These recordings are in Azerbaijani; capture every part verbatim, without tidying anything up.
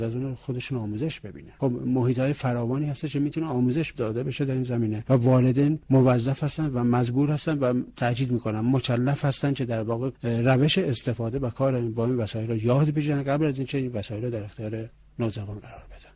از اون خودشون آموزش ببینن. خب محیط‌های فراوانی هست که میتونه آموزش داده بشه در این زمینه و والدین موظف هستن و مجبور هستن و تاکید میکنن مکلف هستن که در واقع روش استفاده و کار با این وسایل رو یاد بگیرن قبل از اینکه این وسایل رو در اختیار نوجوان قرار بدن.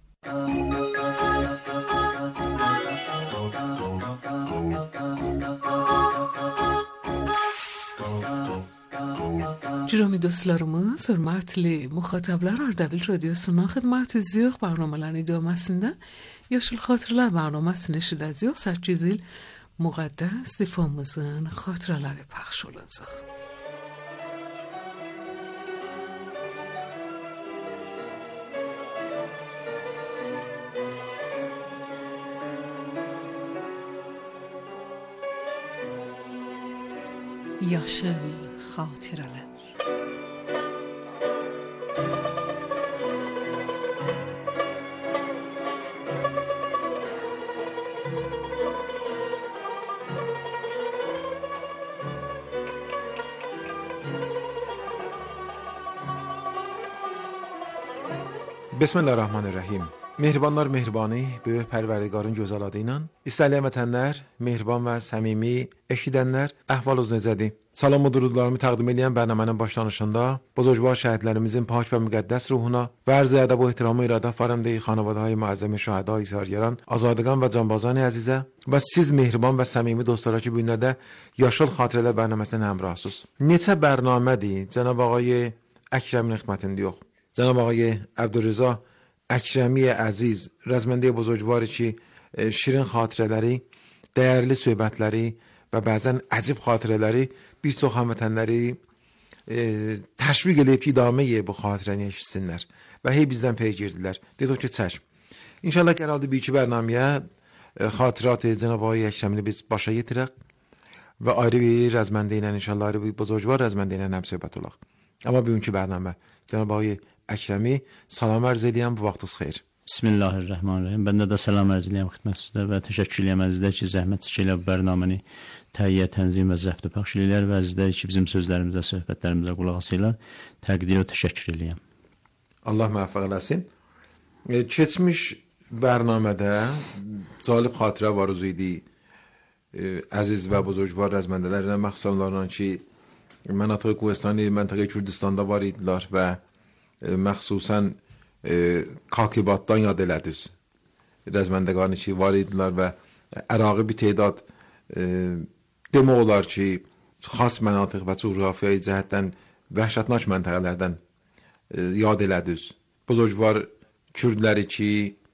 Jürami dostlarımız, hürmetli muhataplar, Ardabil Radyosu'ndan xidmətinizdəyik. Proqramların idaməsində Yaşıl Xatirələr proqramını eşidəcəyik. səkkiz il müqəddəs difamızın xatirələri pəxş olacaq. Yaşıl Xatirələr. بسم الله الرحمن الرحیم. Mehribanlar mehribanı, böyük pərverdigarın gözəl adı ilə istəyilən vətənlər, mehriban və səmimi eşidənlər, əhvalınız necədir? Salam və durudlarımı təqdim edən bərnamənin başlanışında buzurgvar şəhidlərimizin pak və müqəddəs ruhuna və arz ədəb və ehtiramı iradə farəmdə xanavadahay müəzzəmi şəhidai sərgəran, azadqan və canbazan əzizə və siz mehriban və səmimi dostlara ki, bu günlərdə Yaşıl Xatirələr bərnaməsinin həmrahsınız. Neçə bərnamədir Cənab ağay Əkrəmin xidmətində yox. Cənab ağay Əbdülrəza Əkrəmi əziz, rəzməndə buzurgvarı ki, şirin xatirələri, dəyərli söhbətləri və bəzən əcib xatirələri bir çox həmvətənləri e, təşviq edib ki, idaməyə bu xatirəni eşitsinlər və hey bizdən pey girdilər. Dedik ki, çək. İnşallah gələldi bir iki bərnaməyə e, xatirat Cənab ağay Əkrəmini biz başa yetirək və ayrı bir rəzməndə ilə inşallah ayrı bir buzurgvar rəzməndə ilə həm söhbət olaq. Amma bugünkü bərnamə Cənab ağay Əkrəmi salam ərz edirəm, bu vaxtınız xeyir. Bismillahirrahmanirrahim. Bəndə də salam ərz edirəm xidmətinizdə və təşəkkür edirəm əzizlər ki, zəhmət çəkirlər bu bərnaməni təhiyyə, tənzim və zəbt pəxş edirlər və əzizlər ki, bizim sözlərimizə, söhbətlərimizə qulaq asırlar. Təqdir və təşəkkür edirəm. Allah müvəffəq eləsin. E, keçmiş bərnamədə cəlib xatirə var idi. E, əziz və buzurgvar rəzməndələrlə məxsusanlarla ki, Mənatıq Qohistani, məntəqə Kürdistanda var idilər və e, məxsusən e, Kakibatdan yad elədiniz. Rəzməndəqani ki, var idilər və Əraqı bir teydad e, demək olar ki, xas mənatıq və coğrafiyayı cəhətdən vəhşətnaş məntəqələrdən e, yad elədiniz. Buzurgvar Kürdləri ki,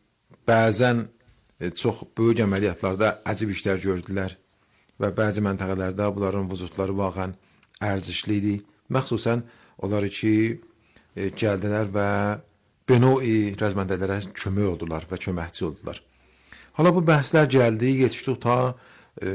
bəzən e, çox böyük əməliyyatlarda əcib işlər gördülər və bəzi məntəqələrdə bunların vücudları vaqən ərzişli idi. Məxsusən onları ki, e, gəldilər və beno'i rəzməndələrə kömək oldular və köməkçi oldular. Hala bu bəhslər gəldi, yetişdik ta e,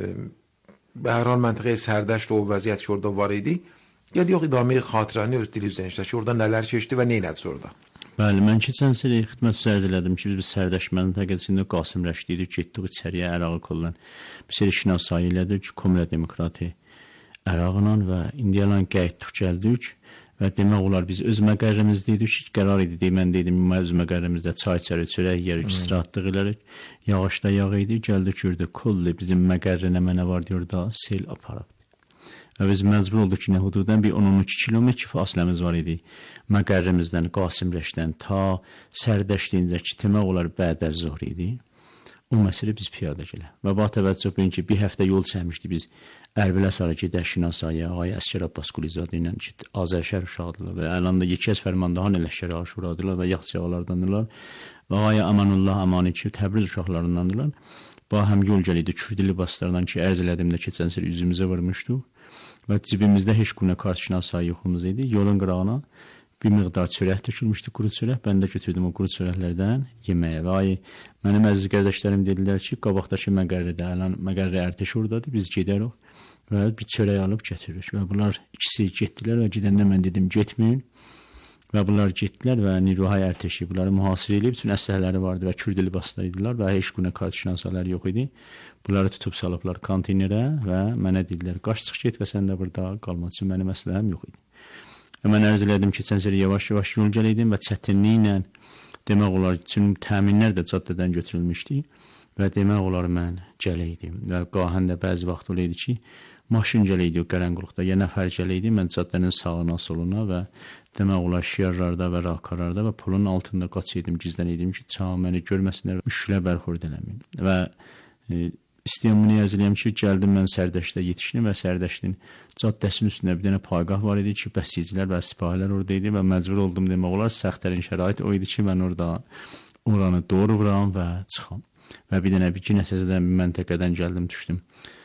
hər hal məntəqəyə sərdəşt o vəziyyət ki, orada var idi. Gəl yox, idaməyə xatirəni öz dilinizdən işlər ki, orada nələr keçdi və nə elədi orada? Bəli, mən keçən səri xidmət sərz elədim ki, biz sərdəşt məntəqəsində Qasım Rəşdi idik, getdik içəriyə Ərağı kollan. Bir seri şinasayı elədik, Komünə Demokrati Ərağla və indiyalan qayıtdıq, gəldik və demək olar biz öz məqərrimizdə idik, hiç qərar idi, mən dedim, öz məqərrimizdə çay içəri, çörək yerik, istirahatlıq elərik, yağışda yağ idi, gəldik, gördük, kolli bizim məqərrinə mənə var diyor da, sel aparıb. Və biz məcbur olduq ki, nə hududən bir on on iki kilometr fasiləmiz var idi, məqərrimizdən, Qasım Rəşdən ta sərdəşliyincə ki, demək olar bədə zor idi. O məsələ biz piyada gələ. Və bu təvəccüh beyin ki, bir həftə yol çəkmişdi biz. Ərbilə sarı gedək Şinasaya, ağay Əsgər Abbas Qulizadə ilə ki, Azərşəhər uşaqdırlar və əlanda yekəz fərmandahan elə şəri aşuradırlar və yaxçıqalardandırlar və ağay Amanullah Amani ki, Təbriz uşaqlarındandırlar. Bu həm yol gəliydi, Kürdi libaslardan ki, ərz elədimdə keçən sər üzümüzə vurmuşduq və cibimizdə heç günə kart Şinasaya yoxumuz idi. Yolun qırağına bir miqdar çörək tökülmüşdü, quru çörək. Mən də götürdüm o quru çörəklərdən yeməyə və ay, mənim əziz qardaşlarım dedilər ki, qabaqdakı məqərridə, ələn məqərri ərtəş oradadır, biz gedərik və bir çörək alıb gətiririk və bunlar ikisi getdilər və gedəndə mən dedim, getməyin və bunlar getdilər və Niruhay ərtəşi bunları mühasirə edib, üçün əsləhələri vardı və Kürdi libaslar idilər və heç günə kartişnasalar yox idi. Bunları tutub salıblar konteynerə və mənə dedilər, qaç çıx get və sən də burada qalmaq üçün mənim əsləhəm yox idi. Və mən ərz elədim ki, keçən sərə yavaş-yavaş yol gələydim və çətinliklə demək olar üçün təminlər də caddədən götürülmüşdü və demək olar mən gələ idim və qahən də bəzi vaxt olaydı ki, maşın gələ idi o qaranlıqda, ya nəfər gələ idi, mən caddənin sağına, soluna və demək olar şiarlarda və raqkarlarda və pulun altında qaçıydım, gizlənirdim ki, çağ məni görməsinlər, müşkilə bərxurd eləməyim. Və e, istəyəm bunu yazılıyam ki, gəldim mən Sərdəşdə yetişdim və Sərdəşdin caddəsinin üstündə bir dənə paygah var idi ki, bəsicilər və sipahilər orada idi və məcbur oldum demək olar, səxtlərin şərait o idi ki, mən orada oranı doğru vuram və çıxam. Və bir dənə bir ki, nəticədən bir məntəqədən gəldim, düşdüm.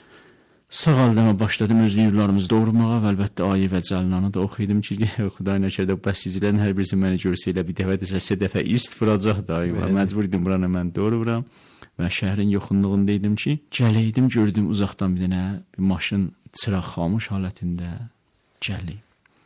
Sağ əldəmə başladım öz yurlarımızı doğurmağa və əlbəttə ayə və cəlinanı da oxuydum ki, Xuday nəkərdə bəsicilərin hər birisi məni görsə elə bir dəfə desə, sə dəfə ist vuracaq da, məcbur idim buranı mən doğru vuram və şəhərin yoxunluğunda idim ki, gələydim, gördüm uzaqdan bir dənə bir maşın çıraq xamış halətində gəli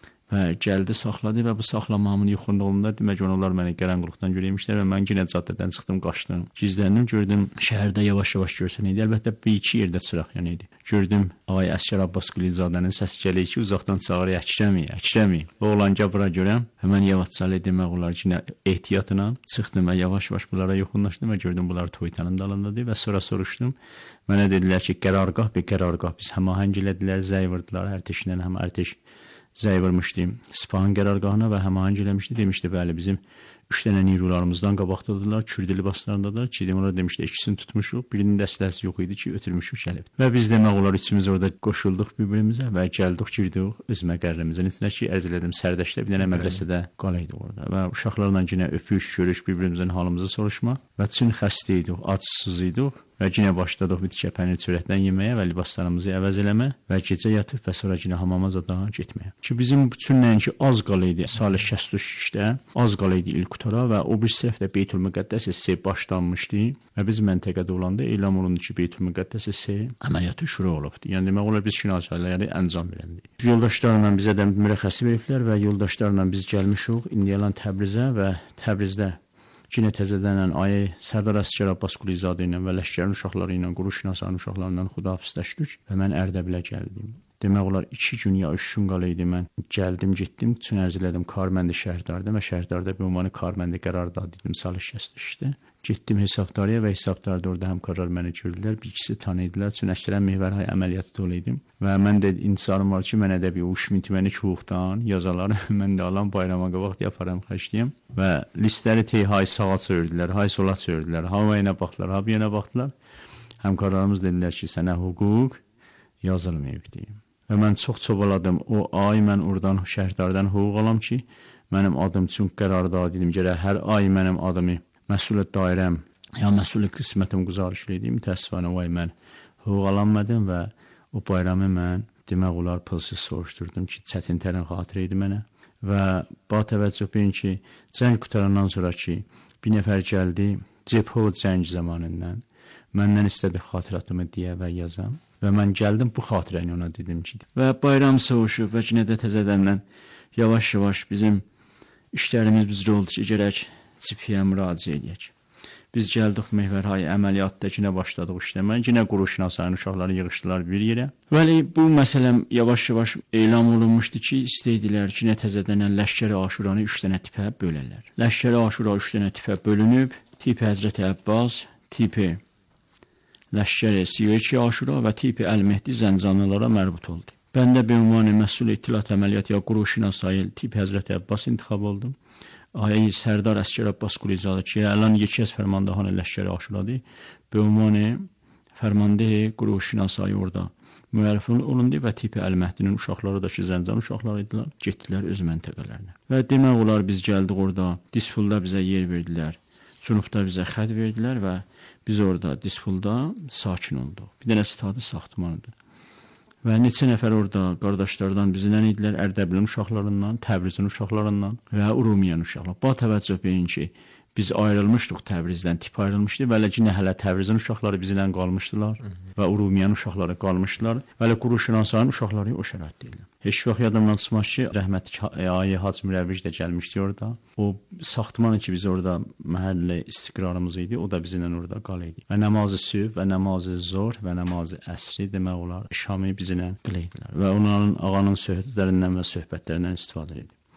və gəldi, saxladı və bu saxlamamın yoxunluğunda demək onlar məni qaranlıqdan görəymişlər və mən yenə caddədən çıxdım, qaçdım, gizləndim, gördüm şəhərdə yavaş-yavaş görsən idi, əlbəttə bir iki yerdə çıraq yanı idi. Gördüm Ağay Əsgər Abbas Qulizadənin səsi gəlir ki, uzaqdan çağırır, Əkrəmi, Əkrəmi. Oğlan gəl bura görəm. Həmən yavaşcalı demək olar ki, ehtiyatla çıxdım və yavaş-yavaş bunlara yaxınlaşdım və gördüm bunlar toytanın dalındadır və sonra soruşdum. Mənə dedilər ki, qərargah bir qərargah, biz həmahəng elədilər, zəy vurdular, ərteşlə həm ərteş zəy vurmuşdu Sipahın qərargahına və həmahəng eləmişdi, demişdi, bəli, bizim üç dənə nirularımızdan qabaqdadırlar, Kürdü libaslarındadır ki, onlar demişdi, ikisini tutmuşuq, birinin dəstəsi yox idi ki, ötürmüşük gəlib. Və biz demək olar, üçümüz orada qoşulduq bir-birimizə və gəldik, girdik öz məqərrimizin içinə ki, ərz elədim, Sərdəşdə bir dənə mədrəsədə qalaydı orada və uşaqlarla yenə öpüş, görüş, bir-birimizin halımızı soruşma və çün xəstə idik, acsız idik və yenə başladıq bir tikə pənir çörəkdən yeməyə və libaslarımızı əvəz eləmə və gecə yatıb və sonra yenə hamama zadan getməyə. Ki bizim bütün nəinki az qalaydı, salı şəst üçdə az qalaydı ilk qutara və o bir səhvdə Beytülmüqəddəs S başlanmışdı və biz məntəqədə olanda elan olundu ki, Beytülmüqəddəs S əməliyyatı şuru olubdu. Yəni demək olar biz şinasələri əncam verəndik. Yoldaşlarla bizə də mürəxəsi veriblər və yoldaşlarla biz gəlmişik İndiyalan Təbrizə və Təbrizdə Cinə təzədənən ayə Sərdar Əsgər Abbas Qulizadə ilə və Ləşkərin uşaqları ilə, quru şinasanın uşaqlarından xudahafizləşdik və mən Ərdəbilə gəldim. Demək olar iki gün ya üç gün qalaydı mən gəldim, getdim, üçün ərz elədim Karməndi şəhərdarda və şəhərdarda bir ünvanı Karməndi qərarda dedim, salı şəstişdə. Getdim hesabdarıya və hesabdarda orada həmkarlar məni gördülər, bir ikisi tanıydılar, üçün əksərən Mehvərhay əməliyyatı dolaydım və mən də intisarım var ki, mənə də bir uşmit məni çuğuqdan yazaları mən də alan bayrama qabaq yaparam, xəşliyəm və listləri tey hay sağa çördülər, hay sola çördülər, havayına baxdılar, habiyənə baxdılar. Həmkarlarımız dedilər ki, sənə hüquq yazılmayıb deyim. Və mən çox çobaladım, o ay mən oradan şəhərdardan hüquq alam ki, mənim adım üçün qərarda dedim, gərək hər ay mənim adımı məsuliyyət dairəm, ya məsuliyyət qismətim quzarış edeyim, təəssüfənə vay mən hüquq alanmadım və o bayramı mən demək olar pılsız soruşdurdum ki, çətin tərin xatirə idi mənə və ba təvəccüh beyin ki, cəng qutarandan sonra ki, bir nəfər gəldi, cəbhə cəng zamanından məndən istədi xatiratımı deyə və yazam və mən gəldim bu xatirəni ona dedim ki, və bayram soğuşub və ki, nə də təzədəndən yavaş-yavaş bizim işlərimiz bizdə oldu ki, gərək Ciphiyə müraciə edək. Biz gəldik Mehvərhay əməliyyatda yenə başladıq işləmə. Yenə quru şinasanın uşaqları yığışdılar bir yerə. Vəli bu məsələm yavaş-yavaş elan olunmuşdu ki, istəydilər ki, nə təzədən Ləşkəri Aşuranı üç dənə tipə bölərlər. Ləşkəri Aşura üç dənə tipə bölünüb, tipi Həzrəti Əbbas, tipi Ləşkəri Siyeci Aşura və tipi Əl-Mehdi Zəncanlılara mərbut oldu. Mən də bir ünvanı məsul ittilat əməliyyatı ya quru şinasayı tipi Həzrəti Əbbas intiqab oldum. Ayə Sərdar Əsgər Abbas Qulizadə ki, ələn yeki az fərmandahan Ləşkəri Aşuradı. Be ünvanı fərmandehi quru şinasayı orada müərrifin olundu və tipi Əl-Məhdinin uşaqları da ki, Zəncan uşaqları idilər, getdilər öz məntəqələrinə. Və demək olar biz gəldik orada, Dispulda bizə yer verdilər, Cünubda bizə xəd verdilər və biz orada Dispulda sakin olduq. Bir dənə stadı saxtmanıdır. Və neçə nəfər orada qardaşlardan bizdən idilər, Ərdəbilin uşaqlarından, Təbrizin uşaqlarından və Urumiyan uşaqlar. Bu təvəccüh beyin ki, biz ayrılmışdıq Təbrizdən, tip ayrılmışdı və ləkinə hələ Təbrizin uşaqları bizlə qalmışdılar və Urumiyan uşaqları qalmışdılar və lə quru şinasanın uşaqları o şəraitdəyilər. Heç vaxt yadımdan çıxmaz ki, rəhmətli Ayə Hacı Mürəvvic də gəlmişdi orada. O saxtmanı ki, biz orada məhəllə istiqrarımız idi, o da bizlə orada qalıydı. Və namazı sübh və namazı zor və namazı əsri demək olar, şamı bizlə qılaydilər və onların ağanın söhbətlərindən və söhbətlərindən istifadə edir.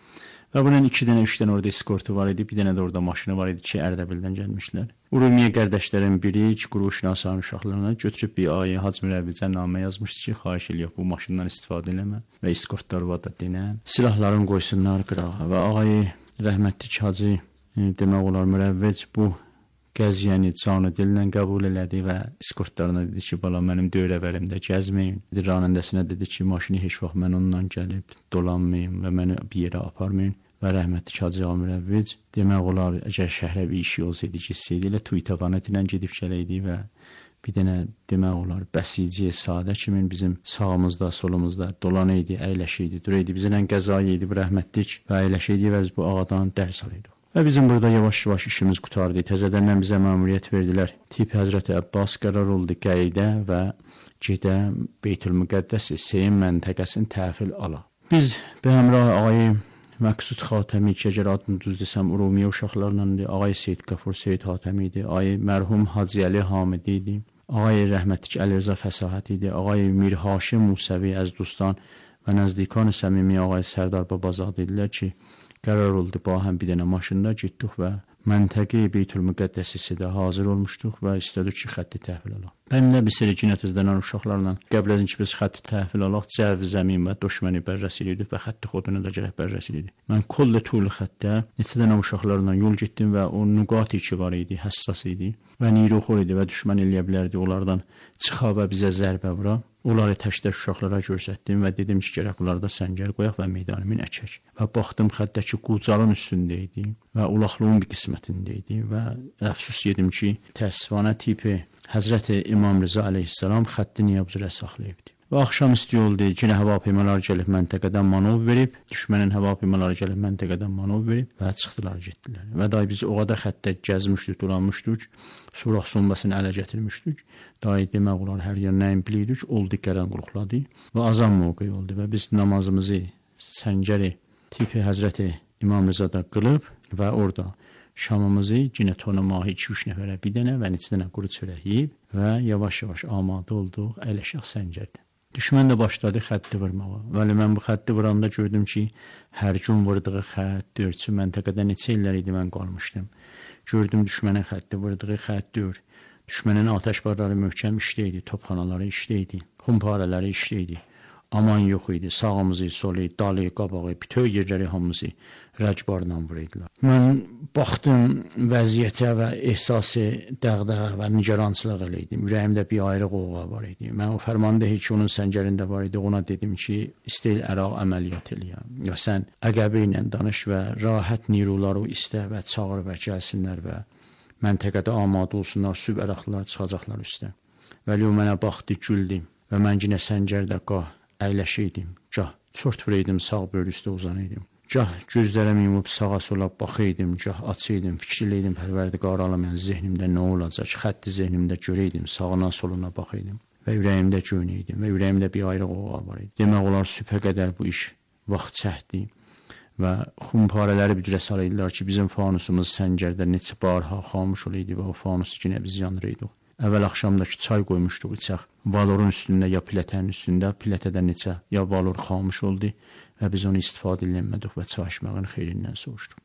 Və bunun iki dənə, üç dənə orada eskortu var idi, bir dənə də orada maşını var idi ki, Ərdəbildən gəlmişlər. Urumiyə qardaşların biri quruluşnasanın uşaqlarına götürüb bir ayə Hacı Mürəbbicə namə yazmışdı ki, xahiş eləyək bu maşından istifadə eləmə və eskortlar var da denən. Silahların qoysunlar qırağa və ağayı rəhmətlik Hacı demək olar Mürəvvic bu qəziyyəni canı dillə qəbul elədi və eskortlarına dedi ki, bala mənim dövrəvərimdə gəzməyin. Ranəndəsinə dedi ki, maşını heç vaxt mən ondan gəlib dolanmayım və məni bir yerə aparmayın. Və rəhmətlik Hacı Mürəvvic demək olar, əgər şəhrə bir işi olsaydı, getsəydi, elə Tuytavanət ilə gedib gələydi və bir dənə demək olar, bəsici, sadə kimin bizim sağımızda, solumuzda dolan idi, əyləşiydi, duraydı. Bizlə qəzayı idi bu rəhmətlik və əyləşiydi və biz bu ağadan dərs alıyorduk. Və bizim burada yavaş-yavaş işimiz qutardı. Təzədən bizə məmuriyyət verdilər. Tipi Həzrəti Əbbas qərar oldu qəydə və gedə Beytülmüqəddəs Seyin məntəqəsini təhvil ala. Biz bir həmrah ağayı Məqsud Xatəmi ki, əgər adını düz desəm, Urumiyə uşaqlarındandır. Ağay Seyid Qafur Seyid Xatəmi idi. Ağay mərhum Hacı Əli Hamidi idi. Ağay rəhmətlik Əlirza Fəsahət idi. Ağay Mir Haşim Musəvi Əzdustan və nəzdikan səmimi ağay Sərdar Babazadə idilər ki, qərar oldu, ba həm bir dənə maşında getdik və məntəqi Beytülmüqəddəsisidə hazır olmuşduq və istədik ki, xətti təhvil alaq. Mənimlə bir seri cinətizlənən uşaqlarla qəbləzin ki, biz xətti təhvil alaq, cəvi zəmin və düşməni bərrəs edirdik və xətti xodunu da gərək bərrəs edirdik. Mən kollə tulu xəttə neçə dənə uşaqlarla yol getdim və o nüqat ki var idi, həssas idi və niruxor idi və düşmən eləyə bilərdi onlardan çıxa və bizə zərbə vura. Onları tək-tək uşaqlara göstərdim və dedim ki, gərək bunlarda səngər qoyaq və meydanımın əkək. Və baxdım xəttəki Qucalın üstündə idi və ulaqlığın bir qismətində idi və əfsus yedim ki, təəssüfanə tipi Həzrəti İmam Rıza əleyhissalam xətti niyabzürə saxlayıbdı. Və axşam isti oldu, yenə hava peymaları gəlib məntəqədən manov verib, düşmənin hava peymaları gəlib məntəqədən manov verib və çıxdılar, getdilər. Və day biz o qədər xəttə gəzmişdik, dolanmışdık, suraq sombasını ələ gətirmişdik. Day demək olar hər yer nəyin biliydik, oldu qərən qulqladı və azan mövqeyi oldu və biz namazımızı səngəri tipi Həzrəti İmam Rızada qılıb və orada şamımızı yenə tonu mahi iki üç nəfərə bir dənə və neçə dənə quru çörək yeyib və yavaş-yavaş amadə olduq, əyləşək səngərdə. Düşmən də başladı xətti vurmağa. Vəli mən bu xətti vuranda gördüm ki, hər gün vurduğu xətt dörçü məntəqədə neçə illər idi mən qalmışdım. Gördüm düşmənin xətti vurduğu xətt dör. Düşmənin atəşbarları möhkəm işdə idi, topxanaları işdə idi, xumparələri işdə idi. Aman yox idi, sağımızı, solu, dalı, qabağı, bütöv yerləri hamısı rəcbarla vuruydular. Mən baxdım vəziyyətə və ehsası dəğdəğə və nigarançılıq elə idim. Ürəyimdə bir ayrı qoğğa var idi. Mən o fərmanda heç onun səngərində var idi. Ona dedim ki, istəyil əraq əməliyyat eləyəm. Ya sən əqəbə ilə danış və rahat niruları istə və çağır və gəlsinlər və məntəqədə amadə olsunlar, süb əraqlar çıxacaqlar üstə. Vəli o mənə baxdı, güldü və mən yenə səngərdə qah əyləşəydim, gah çort vuraydım, sağ böyrü üstə uzanaydım. Gah gözlərimi yumub sağa sola baxaydım, gah açaydım, fikirləydim Pərverdigar aləm, yəni zehnimdə nə olacaq, xətti zehnimdə görəydim, sağına soluna baxaydım və ürəyimdə göynəydim və ürəyimdə bir ayrı qoğa var idi. Demək olar sübhə qədər bu iş vaxt çəkdi və xumparələri büdrə saraydılar ki, bizim fanusumuz səngərdə neçə barha xamış olaydı və o fanusu yenə biz yandırıydıq. Əvvəl axşamdakı çay qoymuşduq içək. Valorun üstündə ya pilətənin üstündə, pilətədə neçə ya valor xamış oldu və biz onu istifadə edilmədik və çay içməyinin xeyrindən soruşduq.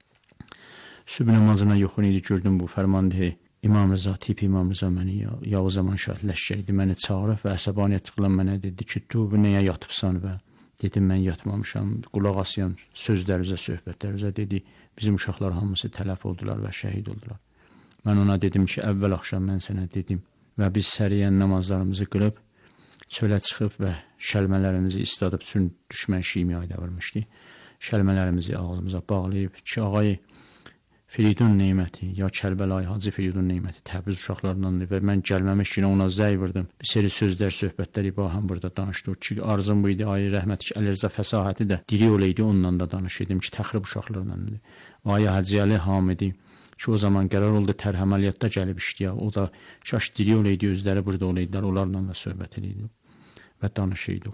Sübh namazına yoxun idi, gördüm bu fərmandehi İmam Rıza, tipi İmam Rıza məni Yavuz Zaman Şah ləşkər idi, məni çağırıb və əsəbaniyyət qılan mənə dedi ki, tu bu nəyə yatıbsan və dedim, mən yatmamışam, qulaq asıyan sözlərinizə, söhbətlərinizə dedi, bizim uşaqlar hamısı tələf oldular və şəhid oldular. Mən ona dedim ki, əvvəl axşam mən sənə dedim və biz səriyən namazlarımızı qılıb, çölə çıxıb və şəlmələrimizi istadıb, çünki düşmən şimyayda vurmuşdu. Şəlmələrimizi ağzımıza bağlayıb ki, ağayı Firidun Neyməti, ya Kərbəlayı Hacı Firidun Neyməti Təbriz uşaqlarındandır və mən gəlməmiş günə ona zəy vurdım. Bir seri sözlər, söhbətlər ibahəm burada danışdıq ki, arzum bu idi, ayı rəhmətlik Əlirza Fəsahəti də diri olaydı, ondan da danışırdım ki, təxrib uşaqlarındandır. Ayı Hacı Əli Hamidi ki, o zaman qərar oldu, tər əməliyyatda gəlib işləyək. O da şaş diri olaydı, özləri burada olaydılar, onlarla da söhbət ediydik və danışıydıq.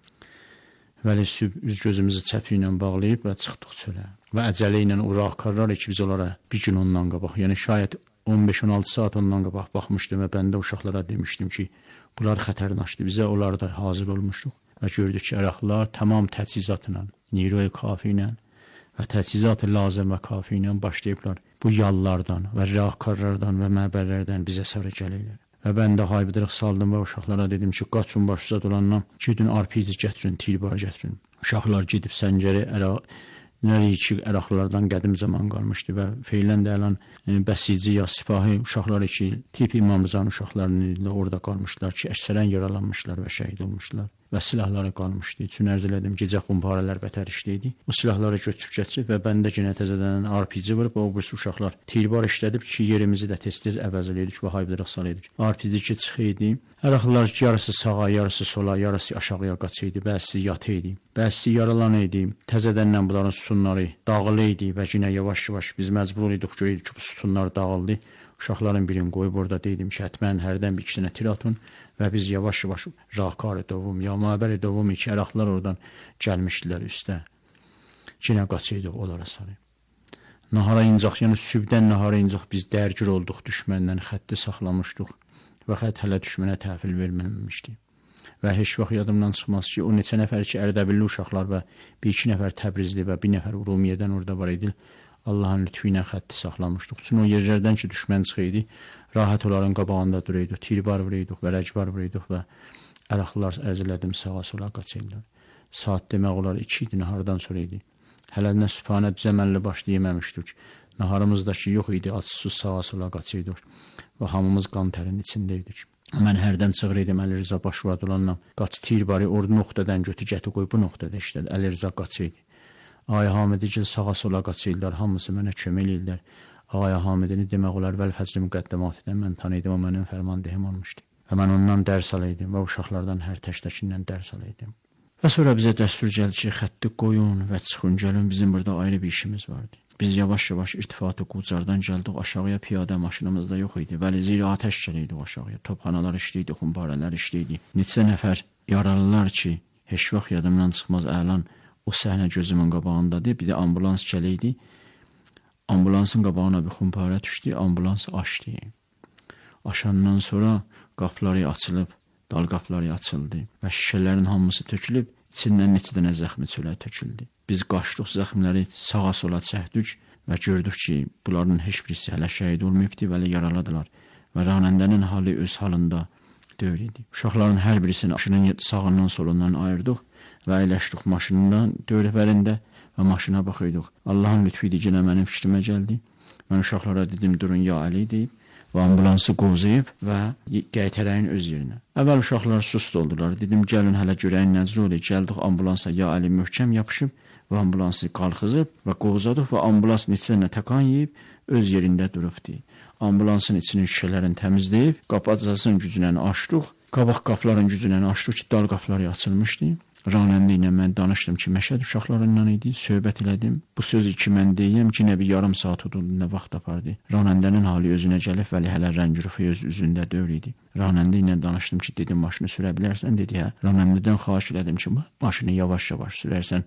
Vəli süb üz gözümüzü çəpi ilə bağlayıb və çıxdıq çölə. Və əcələ ilə o raqkarlar ki, biz onlara bir gün ondan qabaq, yəni şayət on beş on altı saat ondan qabaq baxmışdım və bəndə uşaqlara demişdim ki, bunlar xətərnaşdı, bizə onlar da hazır olmuşduq və gördük ki, əraqlar tamam təchizatla, niroy kafi ilə və təchizat lazım və kafi ilə başlayıblar bu yallardan və rəğkarlardan və məbərlərdən bizə sarı gəlirlər. Və mən də haybıdırıq saldım və uşaqlara dedim ki, qaçın başsızad olandan, gidin R P G gətirin, tirbar gətirin. Uşaqlar gedib səngəri əraq, nəriyi ki, əraqlardan qədim zaman qalmışdı və feylən də əlan e, bəsici ya sipahi uşaqlar ki, tip İmamzan uşaqlarının orada qalmışlar ki, əksərən yaralanmışlar və şəhid olmuşlar və silahları qalmışdı. Üçün ərz elədim, gecə xumparələr bətər işləydi. O silahları götürüb keçib və bəndə yenə təzədən R P G vurub, o birisi uşaqlar tirbar işlədib ki, yerimizi də tez-tez əvəzləyirdik və haybıdırıq salıyorduk. R P G ki, çıxıydı. Əraqlar yarısı sağa, yarısı sola, yarısı aşağıya qaçıydı, bəzisi yatıydı, bəzisi yaralan idi. Təzədənlə bunların sütunları dağılı idi və yenə yavaş-yavaş biz məcbur idik ki, bu sütunlar dağıldı. Uşaqların birini qoyub orada deydim ki, hətmən hərdən bir iki dənə tir atın və biz yavaş-yavaş raqar edovum, ya məbər edovum iki əraqlar oradan gəlmişdilər üstə. Yenə qaçıydıq onlara sarı. Nahara incaq, yəni sübdən nahara incaq biz dərgir olduq düşməndən, xətti saxlamışdıq və xətt hələ düşmənə təhvil verməmişdi. Və heç vaxt yadımdan çıxmaz ki, o neçə nəfər ki, Ərdəbilli uşaqlar və bir iki nəfər Təbrizli və bir nəfər Urumiyədən orada var idi. Allahın lütfü ilə xətti saxlamışdıq. Çünki o yerlərdən ki, düşmən çıxıydı, rahat onların qabağında duruyduq, tirbar vuruyduq və rəcbar vuruyduq və əraqlar ərzilədim sağa sola qaçırlar. Saat demək olar iki idi, nahardan sonra idi. Hələ nə sübhanə düzəməlli başlı yeməmişdik. Naharımızdakı yox idi, açsız sağa sola qaçırdıq və hamımız qan tərin içindəydik. Mən hərdən çığırıydım Əli Rza Başvad olanla, qaç tirbarı orada nöqtədən götü gəti qoy, bu nöqtədə işlədi. Əli Rza qaçıydı. Ağay Hamidicil sağa sola qaçırlar, hamısı mənə kömək eləyirlər. Ağay Hamidini demək olar Vəl-Fəcr müqəddəmatıdan mən tanıydım, o mənim fərmandehim olmuşdu. Və mən ondan dərs alaydım və uşaqlardan hər təkdəkindən dərs alaydım. Və sonra bizə dəstur gəldi ki, xətti qoyun və çıxın gəlin, bizim burada ayrı bir işimiz vardı. Biz yavaş-yavaş irtifatı Qucardan gəldik, aşağıya piyada maşınımızda yox idi. Bəli, zira atəş gəliydi aşağıya. Topxanalar işləydi, xumbarələr işləydi. Neçə nəfər yaralılar ki, heç vaxt yadımdan çıxmaz əlan o səhnə gözümün qabağındadır. Bir də ambulans gəliydi. Ambulansın qabağına bir xumbarə düşdü, ambulans açdı. Aşandan sonra qapıları açılıb, dal qapıları açıldı və şişələrin hamısı tökülüb, içindən neçə dənə zəxmi çölə töküldü. Biz qaçdıq zəxmləri sağa sola çəkdik və gördük ki, bunların heç birisi hələ şəhid olmayıbdı və yaraladılar və ranəndənin halı öz halında deyil idi. Uşaqların hər birisini maşının sağından solundan ayırdıq və əyləşdik maşından dövrəbərində və maşına baxırdıq. Allahın lütfü idi, yenə mənim fikrimə gəldi. Mən uşaqlara dedim, durun ya Əli deyib və ambulansı qovzayıb və qaytarayın öz yerinə. Əvvəl uşaqlar sust oldular. Dedim, gəlin hələ görəyin nəcr olur. Gəldik ambulansa, ya Əli möhkəm yapışıb və ambulansı qalxızıb və qovzadıq və ambulans neçə dənə təkan yeyib öz yerində durubdu. Ambulansın içinin şüşələrini təmizləyib, qapacasının gücünə açdıq. Qabaq qapıların gücünə açdıq ki, dal qapıları açılmışdı. Ranəndə ilə mən danışdım ki, Məşəd uşaqlarından idi, söhbət elədim. Bu sözü ki, mən deyəm ki, nə bir yarım saat udunda vaxt apardı. Ranəndənin hali özünə gəlib, vəli hələ rəngrufu öz üzündə dövr idi. Ranəndə ilə danışdım ki, dedim, maşını sürə bilərsən, dedi, hə. Ranəndədən xahiş elədim ki, maşını yavaş-yavaş sürərsən,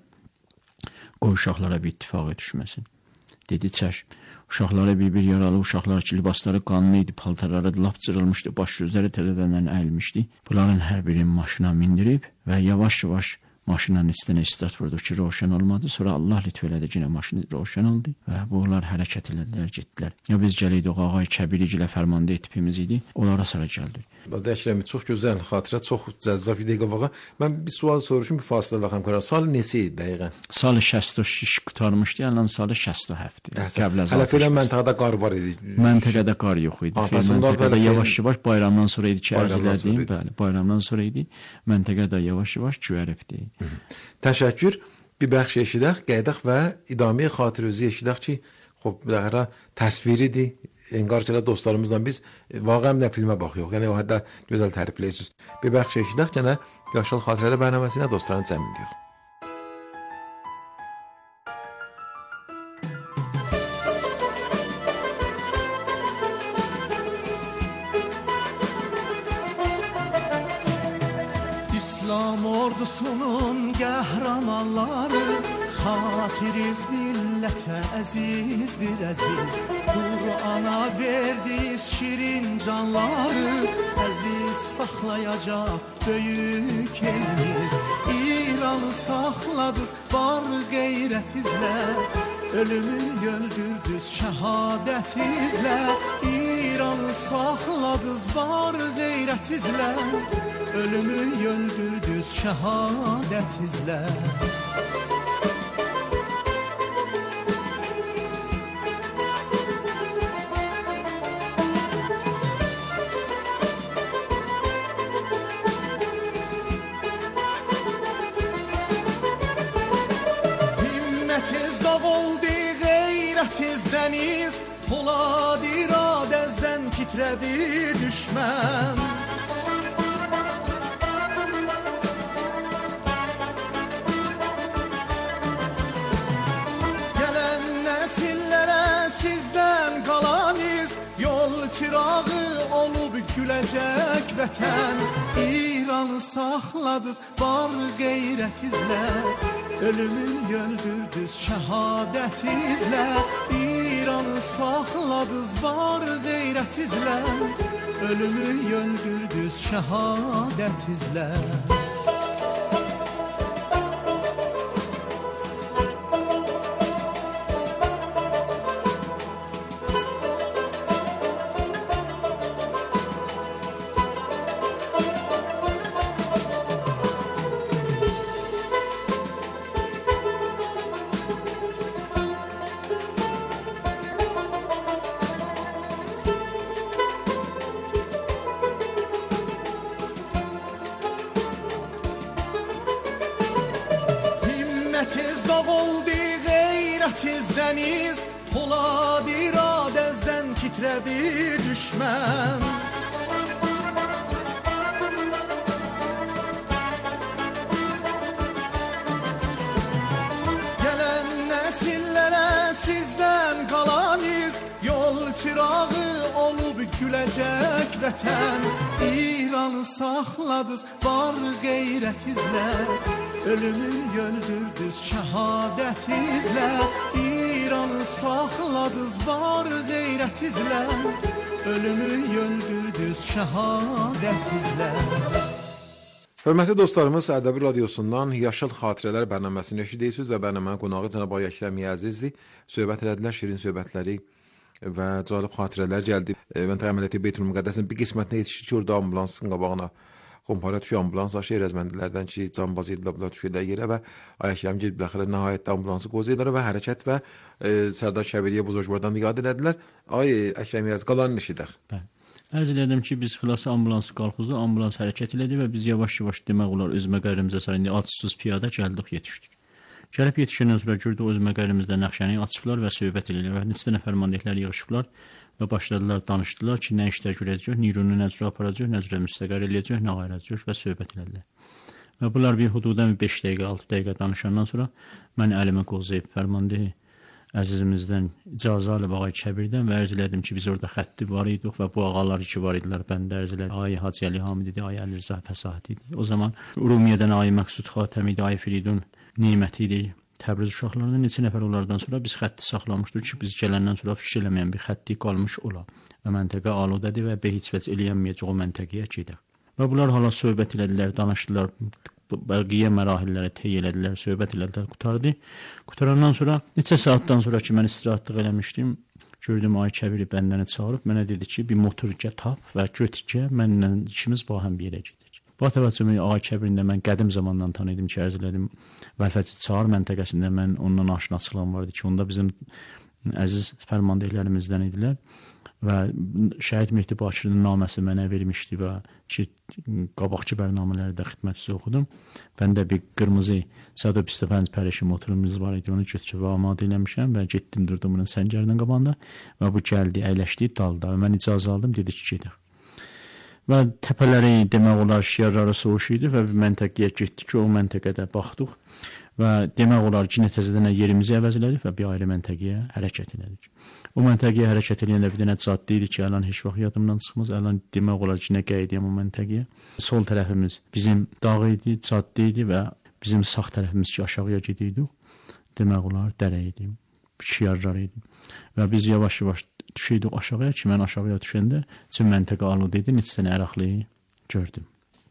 qoy uşaqlara bir ittifaqı düşməsin. Dedi, çək. Uşaqları bir-bir yaralı, uşaqlar ki, libasları qanlı idi, paltarları lap cırılmışdı, baş gözləri təzədəndən əyilmişdi. Bunların hər birini maşına mindirib və yavaş-yavaş maşına neçə dənə istart vurdu ki, roşan olmadı. Sonra Allah lütf elədi, yenə maşını roşan oldu və bunlar hərəkət elədilər, getdilər. Ya biz gəliydik, ağay Kəbiri ilə fərmanda etipimiz idi, onlara sonra gəldik. Dəyişirəm, çox gözəl xatirə, çox cəzzab idi qabağa. Mən bir sual soruşum, bir fasilə baxım qara. Salı neçə idi dəqiqən? Salı şəsd şiş qutarmışdı, yəni salı şəsd həftə. Hələ filan məntəqədə qar var idi. Məntəqədə qar yox idi. Məntəqədə yavaş-yavaş bayramdan sonra idi ki, ərz elədim, bəli, bayramdan sonra idi. Məntəqədə yavaş-yavaş güvəribdi. Təşəkkür. Bir bəxş eşidək, qeydək və idami xatirəzi eşidək ki, xop, dəqiqə təsviridir. Engar ki, dostlarımızla biz vaqəm nə filmə baxıyoruz. Yəni, o hətta gözəl tərifləyirsiniz. Bir bəxş eşidək, gənə Yaşıl Xatirədə bərnaməsinə dostlarını cəmləyik. İslam ordusunun qəhrəmanları, xatiriz millətə əzizdir əziz. Qur'ana verdiyiz şirin canları əziz saxlayacaq böyük elimiz. İranı saxladız var qeyrətinizlə, ölümü öldürdüz şəhadətinizlə. İranı saxladız var qeyrətinizlə, ölümü öldürdüz şəhadətinizlə. Tizdeniz Polad iradezden titredi düşman. Gelen nesillere sizden kalaniz, yol çırağı olup gülecek vətən. İranı saxladız var qeyrətinizlə, ölümü öldürdüz şəhadətinizlə. İranı saxladız var qeyrətinizlə, ölümü öldürdüz şəhadətinizlə. Tizdeniz Polad iradezden titredi düşman. Gelen nesillere sizden kalaniz, yol çırağı olup gülecek vətən. İranı saxladız var qeyrətinizlə, ölümü öldürdüz şəhadətinizlə. İranı saxladız var qeyrətinizlə, ölümü öldürdüz şəhadətinizlə. Hörmətli dostlarımız, Ərdəbil Radiosundan Yaşıl Xatirələr bərnaməsini eşidirsiniz və bərnamənin qonağı cənab Əkrəm Əzizli. Söhbət elədilər, şirin söhbətləri və cəlib xatirələr gəldi. Məntəqə əməliyyatı Beytül Müqəddəsin bir qismətinə yetişdi ki, orada ambulansın qabağına Qompara düşü ambulans aşır rəzməndilərdən ki, canbaz ediliblər düşürlər yerə və Əkrəm gedib bəxərə nəhayətdə ambulansı qozuydular və hərəkət və e, Sərdar Kəbiriyə Buzocbardan iqad elədilər. Ay Əkrəm Əziz, qalanını eşidək. Bəli. Ərz elədim ki, biz xilası ambulansı qalxızdı, ambulans hərəkət elədi və biz yavaş-yavaş demək olar öz məqərimizə sarı atsız piyada gəldik, yetişdik. Gəlib yetişəndən sonra gördük öz məqərimizdə nəqşəni açıblar və söhbət edirlər və neçə nəfər fərmandehlər yığışıblar və başladılar, danışdılar ki, nə işlər görəcək, nironu nə cürə aparacaq, nə cürə müstəqər eləyəcək, nə ayıracaq və söhbət elədilər. Və bunlar bir hududan beş dəqiqə, altı dəqiqə danışandan sonra mən əlimi qozlayıb fərmandehi əzizimizdən icazə alıb ağay Kəbirdən və ərz elədim ki, biz orada xətti var idik və bu ağalar iki var idilər. Bəndə ərz elədim, ay Hacı Əli Hamid idi, ay Əli Rıza Fəsahət idi. O zaman Urumiyədən ay Məqsud Xatəm idi, ay Firidun Nimət idi. Təbriz uşaqlarından neçə nəfər onlardan sonra biz xətti saxlamışdıq ki, biz gələndən sonra fikir eləməyən bir xətti qalmış ola və məntəqə aludədir və heç vəc eləyənməyəcək o məntəqəyə gedək. Və bunlar hala söhbət elədilər, danışdılar, bəqiyə mərahillərə tey elədilər, söhbət elədilər, qutardı. Qutarandan sonra neçə saatdan sonra ki, mən istirahatlıq eləmişdim, gördüm ay Kəbiri bəndəni çağırıb, mənə dedi ki, bir motorca tap və götürkə, mənlə ikimiz bahəm bir yerə gedik. Bu təvəccühü ay Kəbirində mən qədim zamandan tanıydım ki, ərz elədim, Vəlfəci Çağır məntəqəsində mən ondan aşinaçılığım vardı ki, onda bizim əziz fərmandehlərimizdən idilər və Şəhid Mehdi Bakırın naməsi mənə vermişdi və ki, qabaqçı bərnamələrdə xidmətçisi oxudum. Bəndə bir qırmızı Səd Pistəfənd Pərəşi motorumuz var idi, onu götürüb amadə eləmişəm və getdim, durdum bunun səngərinin qabağında və bu gəldi, əyləşdi dalda və mən icazə aldım, dedi ki, gedək. Və təpələri demək olar şiarları soğuş idi və bir məntəqəyə getdik ki, o məntəqədə baxdıq və demək olar ki, təzədən yerimizi əvəzlədik və bir ayrı məntəqəyə hərəkət elədik. O məntəqəyə hərəkət eləyəndə bir dənə caddə idi ki, əlan heç vaxt yadımdan çıxmaz, əlan demək olar ki, nə qeydiyəm o məntəqəyə. Sol tərəfimiz bizim dağ idi, caddə idi və bizim sağ tərəfimiz ki, aşağıya gedirdik, demək olar dərə idi, şiarlar idi və biz yavaş-yavaş düşəydik aşağıya ki, mən aşağıya düşəndə bütün məntəqə alud idi, neçə dənə əraqlı gördüm.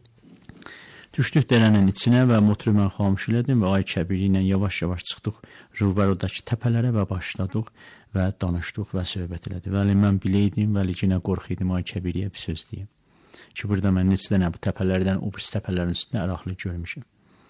Düşdük dərənin içinə və motoru mən xamış elədim və ay kəbiri ilə yavaş-yavaş çıxdıq Rubərudakı təpələrə və başladıq və danışdıq və söhbət elədik. Vəli mən biləydim, vəli yenə qorxuydım ay kəbiriyə bir söz deyim. Ki, burada mən neçə dənə bu təpələrdən, o birisi təpələrin üstündə əraqlı görmüşəm.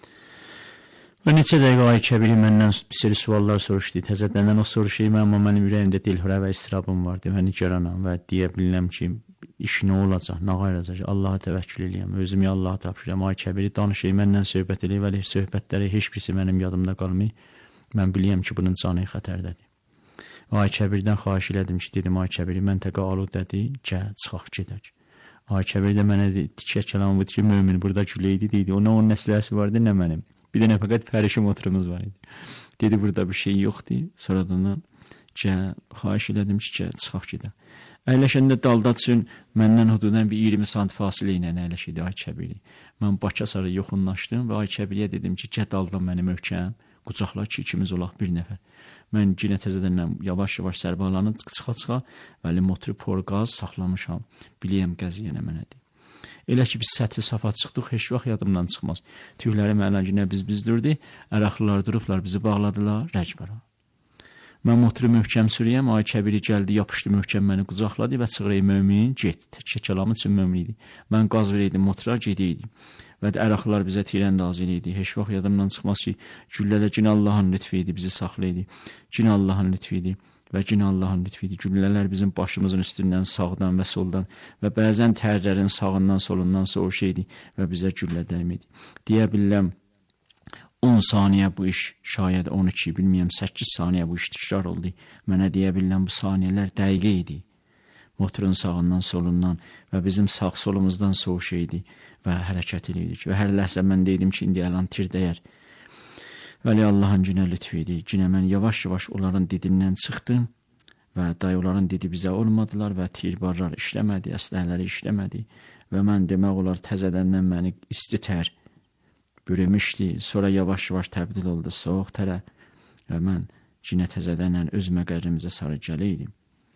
Və neçə dəqiqə ay kəbiri məndən bir sürü suallar soruşdu. Təzədəndən o soruşayım, amma mənim ürəyimdə dilhörə və istirabım vardı. Mən nigaranam və deyə bilirəm ki, iş nə olacaq, nə qayıracaq, Allaha təvəkkül eləyəm, özümü Allaha tapşırıram. Ay kəbiri danışayım, məndən söhbət eləyim, vəli söhbətləri heç birisi mənim yadımda qalmır. Mən bilirəm ki, bunun canı xətərdədir. Ay kəbirdən xahiş elədim ki, dedim, ay kəbiri, məntəqə aludədir, gəl, çıxaq gedək. Ay kəbiri də mənə tikə kəlam budur ki, mömin burada güləydi, deydi. Ona onun nəsləsi vardı, nə mənim. Bir dənə fəqət pərişi motorumuz var idi. Dedi, burada bir şey yoxdur. Sonradan gəl, xahiş elədim ki, gəl, çıxaq gedək. Əyləşəndə daldat üçün məndən hududan bir iyirmi sant fasilə ilə əyləşidi ay kəbiri. Mən Bakıya sarı yoxunlaşdım və ay kəbiriyə dedim ki, gəl daldan məni möhkəm, qucaqlar ki, ikimiz olaq bir nəfər. Mən yenə təzədən yavaş-yavaş sərbalanı çıxa-çıxa, vəli motoru porqaz saxlamışam. Biliyəm qəziyyənə mənədir. Elə ki, biz səthi safa çıxdıq, heç vaxt yadımdan çıxmaz. Tüylərim ələncinə biz-bizdürdü, əraqlılar durublar, bizi bağladılar, rəcbara. Mən motoru möhkəm sürüyəm, ay kəbiri gəldi, yapışdı möhkəm məni qucaqladı və çığırı mömin, get, çəkəlamı üçün mömin idi. Mən qaz verəydim, motora gedəydim. Və əraqlılar bizə tirəndazı idi. Heç vaxt yadımdan çıxmaz ki, güllələ cin Allahın lütfi idi, bizi saxlaydı. Cin Allahın lütfi idi və cin Allahın lütfi idi. Güllələr bizim başımızın üstündən, sağdan və soldan və bəzən tərlərin sağından, solundan soğuşaydı və bizə güllə dəyməydi. Deyə bilirəm, on saniyə bu iş, şayəd on iki, bilməyəm, səkkiz saniyə bu iş təkrar oldu. Mənə deyə bilirəm, bu saniyələr dəqiqə idi. Motorun sağından, solundan və bizim sağ solumuzdan soğuşaydı və hərəkət edirdik. Və hər ləhzə mən deydim ki, indi əlan tir dəyər. Vəli Allahın günə lütfi idi. Günə mən yavaş-yavaş onların didindən çıxdım və day onların didi bizə olmadılar və tirbarlar işləmədi, əsləhələri işləmədi və mən demək olar təzədəndən məni isti tər bürümüşdü, sonra yavaş-yavaş təbdil oldu soğuq tərə və mən cinə təzədənlə öz məqərrimizə sarı gələydim.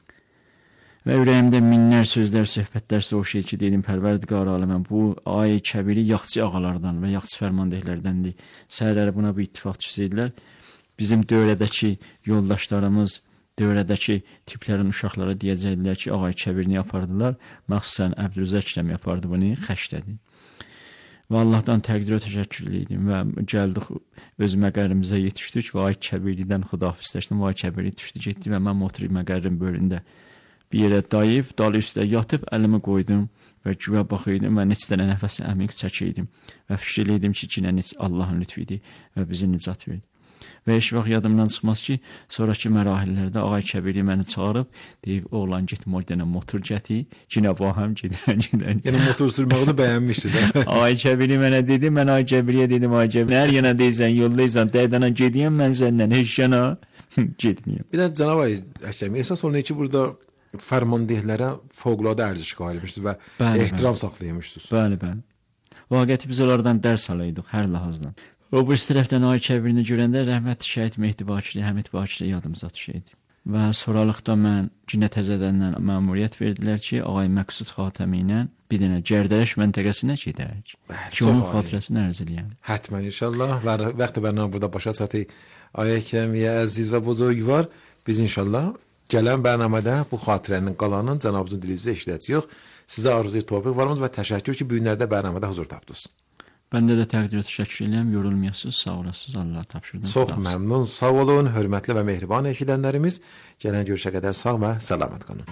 Və ürəyimdə minlər sözlər, söhbətlər soğuşuydu ki, dedim, Pərverdigar aləməm, bu ay kəbiri yaxçı ağalardan və yaxçı fərmandehlərdəndir. Səhərləri buna bu ittifaq düşsəydilər, bizim dövrədəki yoldaşlarımız, dövrədəki tiplərin uşaqları deyəcəkdilər ki, ağay kəbirini yapardılar, məxsusən Əbdülrüzəkləmi yapardı bunu, xəşdədir. Və Allahdan təqdirə təşəkkür edim və gəldik, öz məqərimizə yetişdik və ay kəbiridən xudafizləşdim, ay kəbiri düşdü getdi və mən motoru məqərin bölündə bir yerə dayıb, dalı üstə yatıb, əlimi qoydum və güvə baxıydım və neçə dənə nəfəsi əmiq çəkiydim və fikir edirdim ki, cinə neçə Allahın lütfidir və bizi nicat verdi. Və heç vaxt yadımdan çıxmaz ki, sonraki mərahillərdə ağay kəbiri məni çağırıb, deyib, oğlan getmə o dənə motor gəti, cinə baxam, gedən, gedən. Yəni motor sürməyi bəyənmişdi də. Ağay kəbiri mənə dedi, mən ağay kəbiriyə dedim, ağay kəbiri, hər yana deysən, yoldaysan, dəydana gediyəm, mən səndən heç yana getməyəm. Bir də cənab ay Həkəmi, əsas olunur ki, burada fərmandehlərə fövqəladə ərziş qoyulmuşdu və bəli, ehtiram bəli. saxlaymışdınız. Bəli, bəli. Vaqiəti biz onlardan dərs alaydıq hər lahazdan. O bu tərəfdən ay kəbirini görəndə rəhmətli şəhid Mehdi Bakirli, Həmid Bakirli yadımıza düşəydi. Və sonralıqda mən cinə təzədəndən məmuriyyət verdilər ki, ağay Məqsud Xatəmi ilə bir dənə Gərdələş məntəqəsinə gedək. Ki, onun xatirəsini ərz eləyəm. Hətmən inşallah. Və vaxtı bərnamə burada başa çatı. Ay Həkəmiyə əziz və buzurgvar, biz inşallah gələn bərnamədə bu xatirənin qalanın cənabımızın dilinizdə eşidəcəyik. Sizə arzu tofiq varmız və təşəkkür ki, bu günlərdə bərnamədə huzur tapdınız. Bəndə də təqdirə təşəkkür edirəm. Yorulmayasınız, sağ olasınız. Allah tapşırdım. Çox məmnun, sağ olun, hörmətli və mehriban eşidənlərimiz. Gələn görüşə qədər sağ və salamat qalın.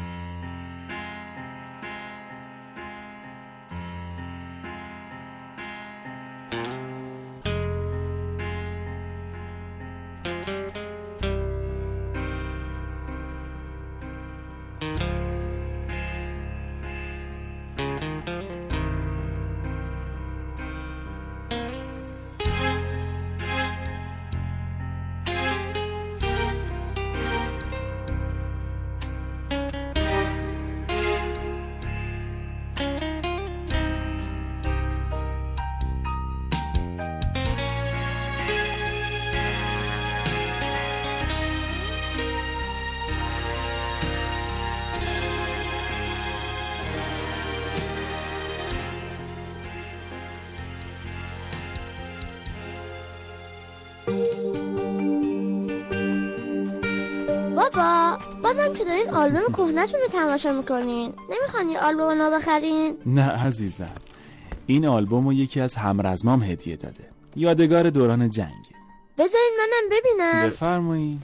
بابا بازم که دارین آلبوم کهنه‌تون رو تماشا میکنین، نمیخوان یه آلبوم نو بخرین؟ نه عزیزم، این آلبوم رو یکی از همرزمام هدیه داده، یادگار دوران جنگ. بذارین منم ببینم. بفرمایید.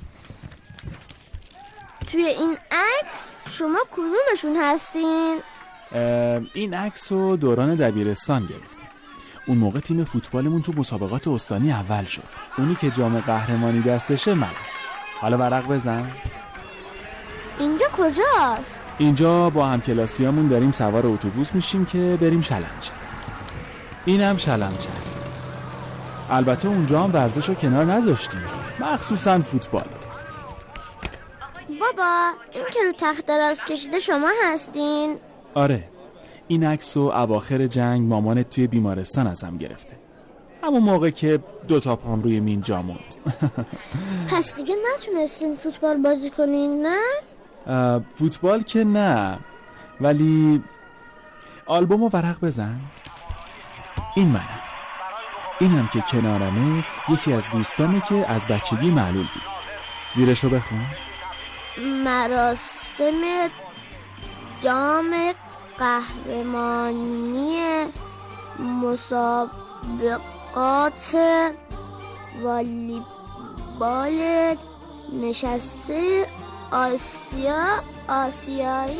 توی این عکس شما کدومشون هستین؟ این عکس رو دوران دبیرستان گرفتیم. اون موقع تیم فوتبالمون تو مسابقات استانی اول شد. اونی که جام قهرمانی دستشه من. حالا ورق بزن. اینجا کجاست؟ اینجا با همکلاسیامون داریم سوار اتوبوس میشیم که بریم شلمچه. اینم شلمچه است. البته اونجا هم ورزش رو کنار نذاشتیم، مخصوصا فوتبال. بابا این که رو تخت دراز کشیده شما هستین؟ آره، این عکس رو اواخر جنگ مامانت توی بیمارستان ازم گرفته، همون موقع که دوتا پام روی مین جا موند. پس دیگه نتونستین فوتبال بازی کنین نه؟ فوتبال که نه، ولی آلبوم رو ورق بزن. این منم، اینم که کنارمه یکی از دوستامه که از بچگی معلول بود. زیرشو بخون. مراسم جام قهرمانی مسابقات والیبال نشسته آسیا آسیایی.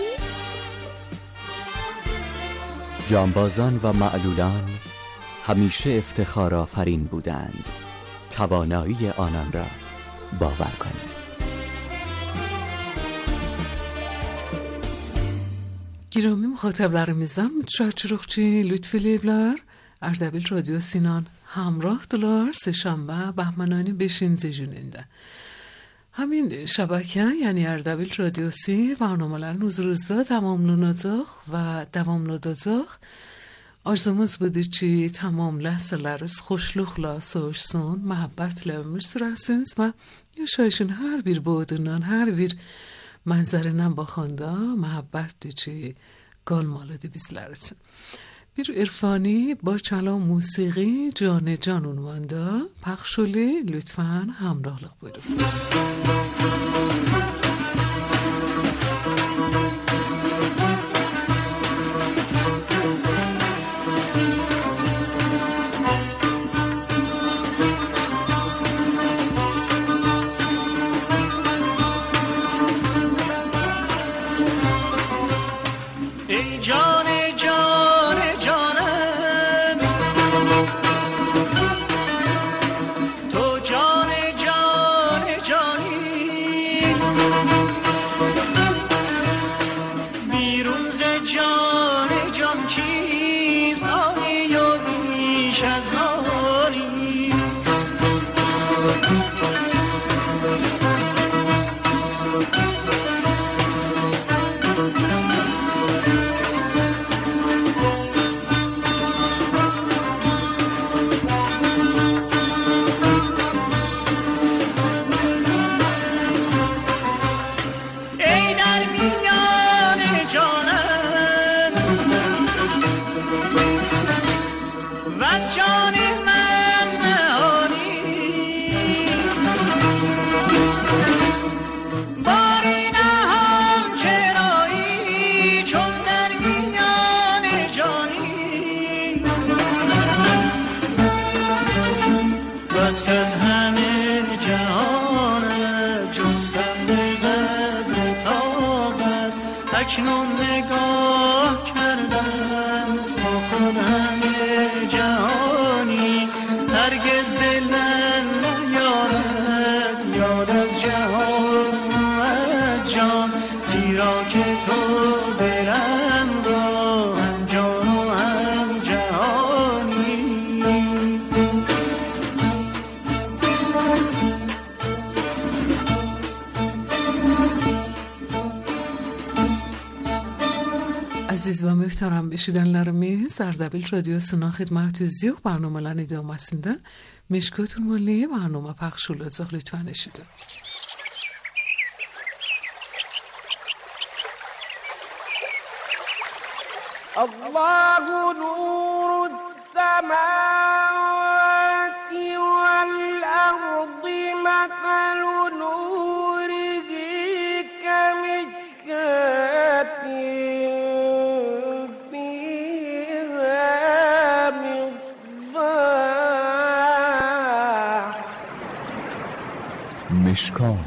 جانبازان و معلولان همیشه افتخار آفرین بودند. توانایی آنان را باور کنید. گرامی مخاطبlarımızdan Çarçurukçu Lütfi Lebler, Ardabil Radyo Sinan همراهدار سه‌شنبه بهمنانی beşinci günündə. Həmin şəbəkə, yəni Ardabil Radyosu برنامələrin huzurunuzda tamamlanacaq və davamlanacaq. Arzumuz budur ki, tamam ləhzələriniz xoşluqla soğuşsun, məhəbbətlə ömür sürəsiniz və yaşayışın hər bir buğdundan, hər bir mənzərədən baxanda məhəbbətdir ki, qalmalıdır bizlər üçün. Bir irfani با کلام موسیقی جان جان عنوanda پخش شده. لطفاً همراهlik buyurun. اکنون نگاه کردم با خودم جهانی هرگز دلم نیارد یاد از جهان از جان زیرا که تو دلم را هم جان و هم جهانی. Aziz və möhtərəm eşidənlərimiz, Ardabil Radyosu'nun xidmətinizdə proqramların idaməsində Meşkutun Milli proqramı pəxş olacaq. Lütfən eşidin. Allahu nurus semawati ve الأرض مثل نوره كمشكاة فيها مصباح مشکات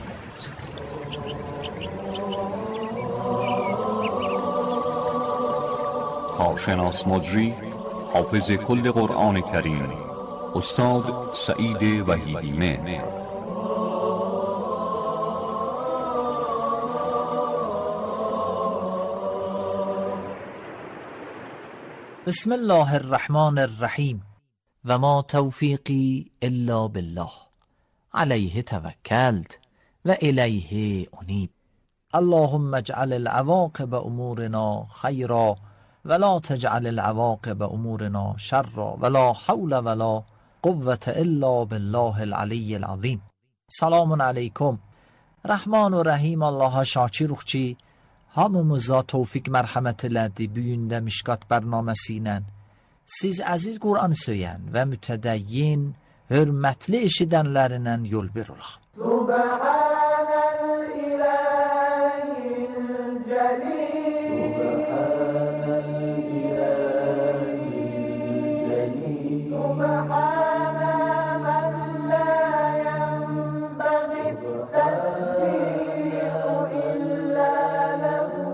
کارشناس مجری حافظ کل قرآن کریم استاد سعید وحیدی مهر. بسم الله الرحمن الرحیم و ما توفیقی الا بالله علیه توکلت و الیه انیب. اللهم اجعل العواقب امورنا خیرا ولا تجعل العواقب امورنا شرا ولا حول ولا قوة الا بالله العلی العظیم. Selamun aleyküm. Rahman ve Rahim Allah'a şakirukçi hamımıza tevfik merhamet elədi bu gündə Mişkat bərnaməsi ilə. Siz əziz Qur'an söyən və mütədəyyin, hörmətli eşidənlərindən yol bir olaq. Subhanəl ilahil cəlil Subhanə mən la yənbəğit təsbihu illa ləhu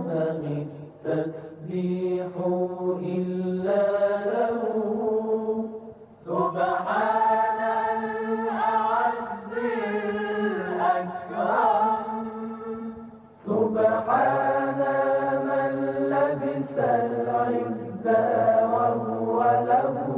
təsbihu illa ləhu Subhanəl əzzil əkram Subhanə mən ləbisəl izzə və huvə ləhu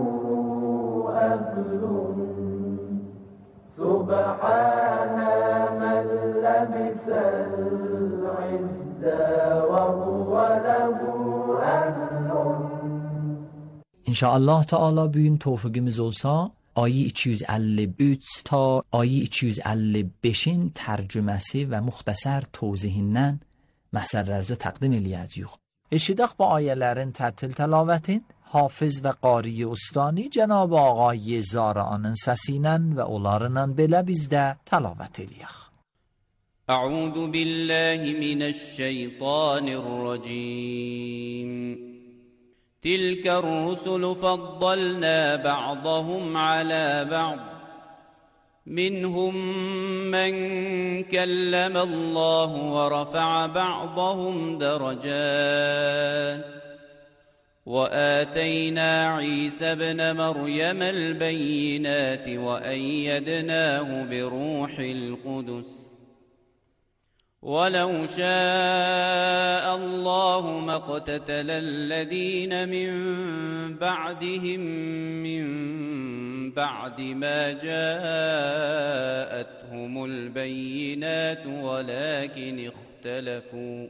سبحان من لبس العز وهو له أهل. İnşallah Teala bugün tevfikimiz olsa ayı iki yüz əlli üç ta ayı iki yüz əlli beşin tərcüməsi və müxtəsər tövzihindən məsələlərimizi təqdim eləyəcəyik. Eşidək bu ayələrin tərtil təlavətin Hafiz və qari ustani Cənab Ağay Zara'nın səsiyle və onlarla belə bizdə təlavət eləyək. A'udhu billahi mineşşeytanirracim. Tilkər rusulu faddalna ba'dahum ala ba'd. Minhum men kellemallahu ve rafa'a ba'dahum deracat. وآتينا عيسى ابن مريم البينات وأيدناه بروح القدس ولو شاء الله ما اقتتل الذين من بعدهم من بعد ما جاءتهم البينات ولكن اختلفوا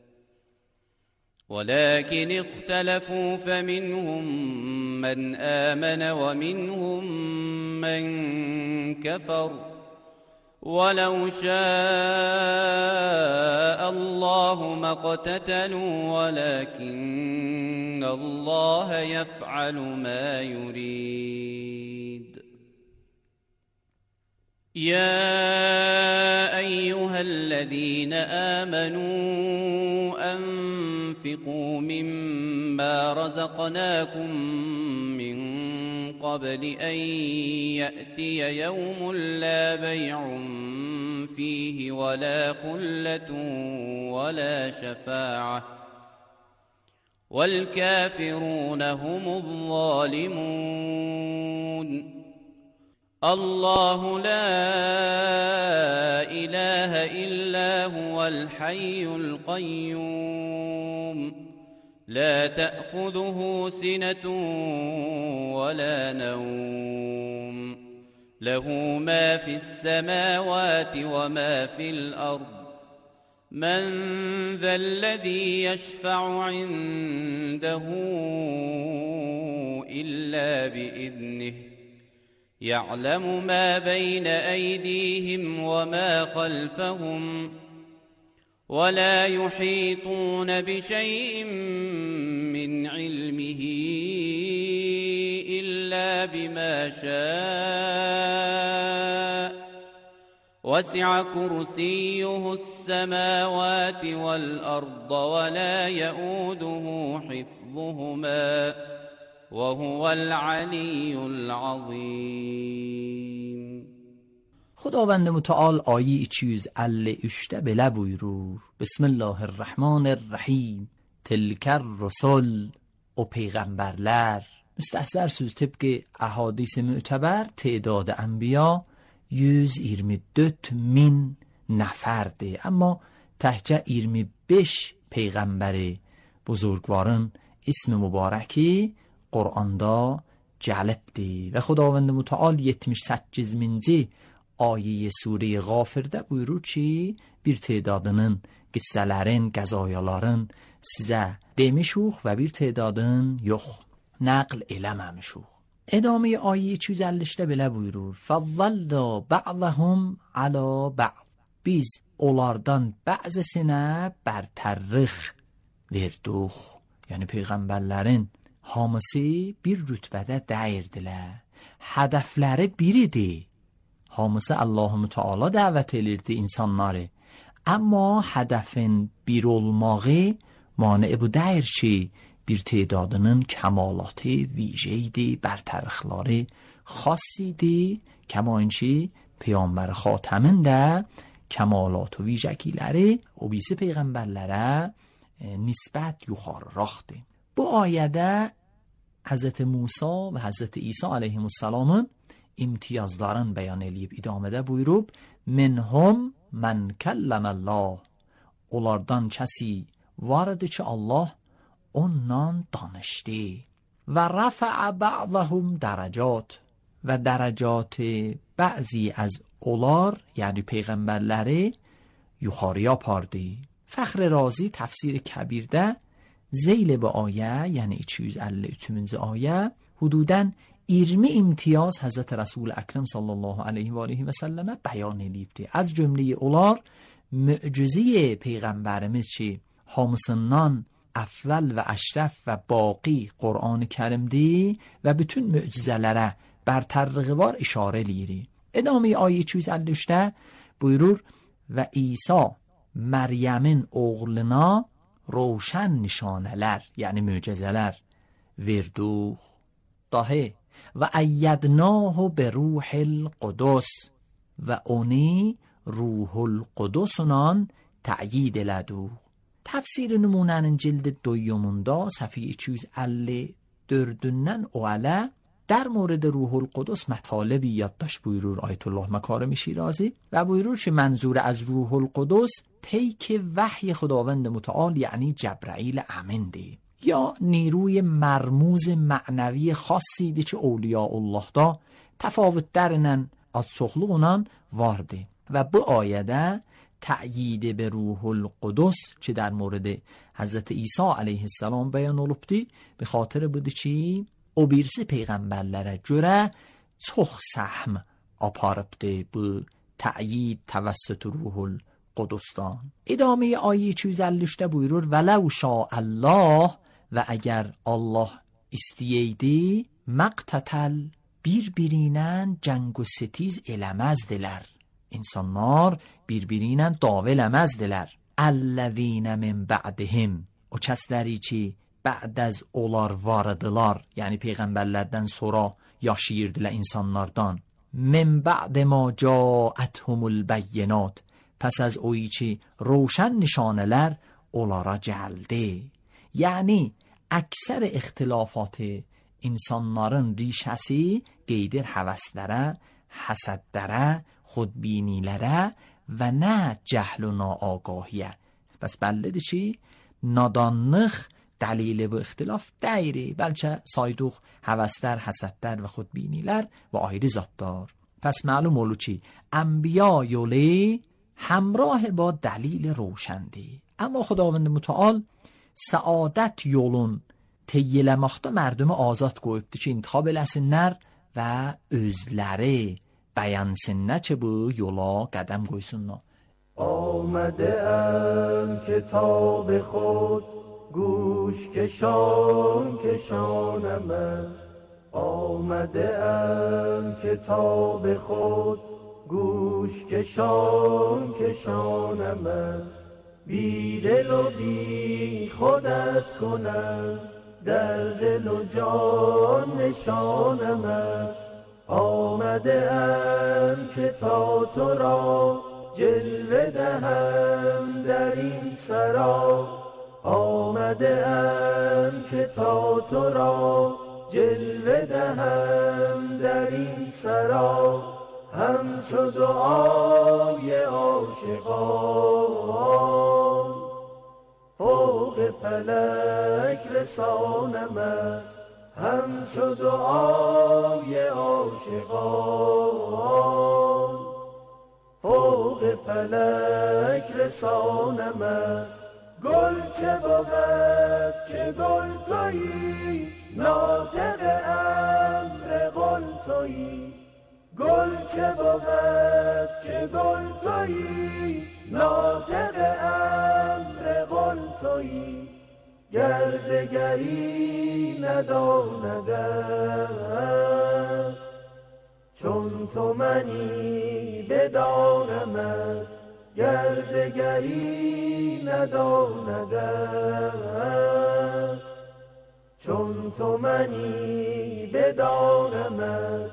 ولكن اختلفوا فمنهم من آمن ومنهم من كفر ولو شاء الله ما اقتتلوا ولكن الله يفعل ما يريد. يا أيها الذين آمنوا أنفقوا مما رزقناكم من قبل أن يأتي يوم لا بيع فيه ولا خلة ولا شفاعة والكافرون هم الظالمون. الله لا إله إلا هو الحي القيوم لا تأخذه سنة ولا نوم له ما في السماوات وما في الأرض من ذا الذي يشفع عنده إلا بإذنه يعلم ما بين أيديهم وما خلفهم ولا يحيطون بشيء من علمه إلا بما شاء وسع كرسيه السماوات والأرض ولا يؤوده حفظهما وهو العلی العظیم. خداوند متعال ayı iki yüz elli üçte belə buyurur: Bismillahirrahmanirrahim. Tilker rusul, o peygamberler. Müstəhsərsüz tıpkı ahadis müteber تعداد انبیا yüz yirmi dört min nəfərdir. Amma təhcə iyirmi beş peyğəmbəri buzurgvarın ismi mübarəki Qur'anda cəlibdir. Və Xudavənd Mütəal yetmiş səkkizinci ayə surə Qafirdə buyurur ki, bir tədadının qissələrin, qəzayaların sizə demişuq və bir tədadın yox, nəql eləməmişuq. ادامه آیه iki yüz elli üçdə belə buyurur: فَضَّلْنَا بَعْضَهُمْ عَلَى بَعْضٍ. Biz onlardan bəzisinə bərtərrix verdik. Yəni peyğəmbərlərin hamısı bir rütbədə dəyirdilər. Hədəfləri biridir. Hamısı Allah-u Teala dəvət edirdi insanları. Amma hədəfin bir olmağı mane bu deyir ki, bir تعدادının kemalatı vijeydi, bertarixları خاصیdi. Kema اینچی پیامبر خاتمین ده kemalat و vijəkiləri o birisi peyğəmbərlərə nisbət yuxarıraxdır. Bu ayədə Hz. Musa və Hz. İsa aleyhimussalamın imtiyazlarını bəyan eləyib idamədə buyurub: Minhum mən kəlləməllah. Onlardan kəsi var idi ki, Allah ondan danışdı. Və rəfə bə'ضهم dərəcat. Və dərəcat bəzi az onlar, yəni peyğəmbərləri yuxarıya apardı. Fəxr Razi təfsir kəbirdə zeyl bu ayə, yəni iki yüz elli üçüncü ayə hududən iyirmi imtiyaz Həzrət Rəsul Əkrəm sallallahu aleyhi və aleyhi və səlləmə bəyan edibdir. Az cümləyi onlar mücüziyə peyğəmbərimiz ki, hamısından əfvəl və əşrəf və baqi Qur'an-ı Kərimdir və bütün mücüzələrə bərtərliği var işarə eləyir. Edamə ayə iki yüz elli üçdə buyurur: və İsa Məryəmin oğluna roşən nişanələr, yəni mücüzələr verdik. Dahi və əyyədnahu bi ruhil qudus və onu ruhul qudusundan təyid elədik. Təfsir nümunənin cildi doyumunda səhifə iki yüz elli dördündən o ələ در مورد روح القدس مطالبی یادداشت buyurur آیت الله مکارم شیرازی و buyurur که منظور از روح القدس پیک وحی خداوند متعال یعنی جبرائیل امین دی یا نیروی مرموز معنوی خاصی دی که اولیاء الله دا تفاوت درنن از سخلو اونان وارده و bu آیده تأیید به روح القدس که در مورد حضرت عیسی علیه السلام بیان olubdi به خاطر بودی چی o birisi peyğəmbərlərə görə çox səhm aparıbdır bu təyid təvəssüt ruhul qudusdan. İdamə ayə iki yüz elli üçdə buyurur: "Vəlau şa'allah" və əgər Allah istəyəydi, məqtətəl bir-birinə cəng و ستیز eləməzdilər. İnsanlar bir-birinə dava eləməzdilər. Əllezîne min ba'dihim, o kəsləri ki بعد از onlar vardılar, yəni peyğəmbərlərdən sonra yaşayırdılar insanlardan. من بعد ما جاءتهم البینات, پس از oyu ki روشن nişanələr onlara gəldi. Yəni əksər ixtilafat insanların rişəsi qeydir həvəslərə, həsədlərə, xudbinilərə və nə cəhl و naagahiyyə. Bəs bəllidir ki nadanlıq دلیل bu اختلاف دیری بلکه سایدوخ هوستر حسدتر و خودبینیلر و آیری زاددار. پس معلوم اولو چی انبیا یولی همراه با دلیل روشندی. اما خداوند متعال سعادت yolun teyyiləmaqda mərdümü azad qoyubdu ki intiqab eləsinlər və özləri bəyansınlar ki bu yola qədəm qoysunlar. آمده ام کتاب خود گوش کشان کشانمت. آمده ام کتاب خود گوش کشان کشانمت. بی دل و بی خودت کنم در دل و جان نشانمت. آمده ام که تا تو را جلوه دهم در این سرا. آمده ام که تا تو را جلوه دهم در این سرا. همچو دعای عاشقان فوق فلک رسانمت. همچو دعای عاشقان فوق فلک رسانمت. گل چه بود که گل تویی ناطق امر گل تویی. گل چه بود که گل تویی ناطق امر گل تویی. گردگری نداندت چون تو منی بدانمت. گردگری نداندت چون تو منی بدانمت.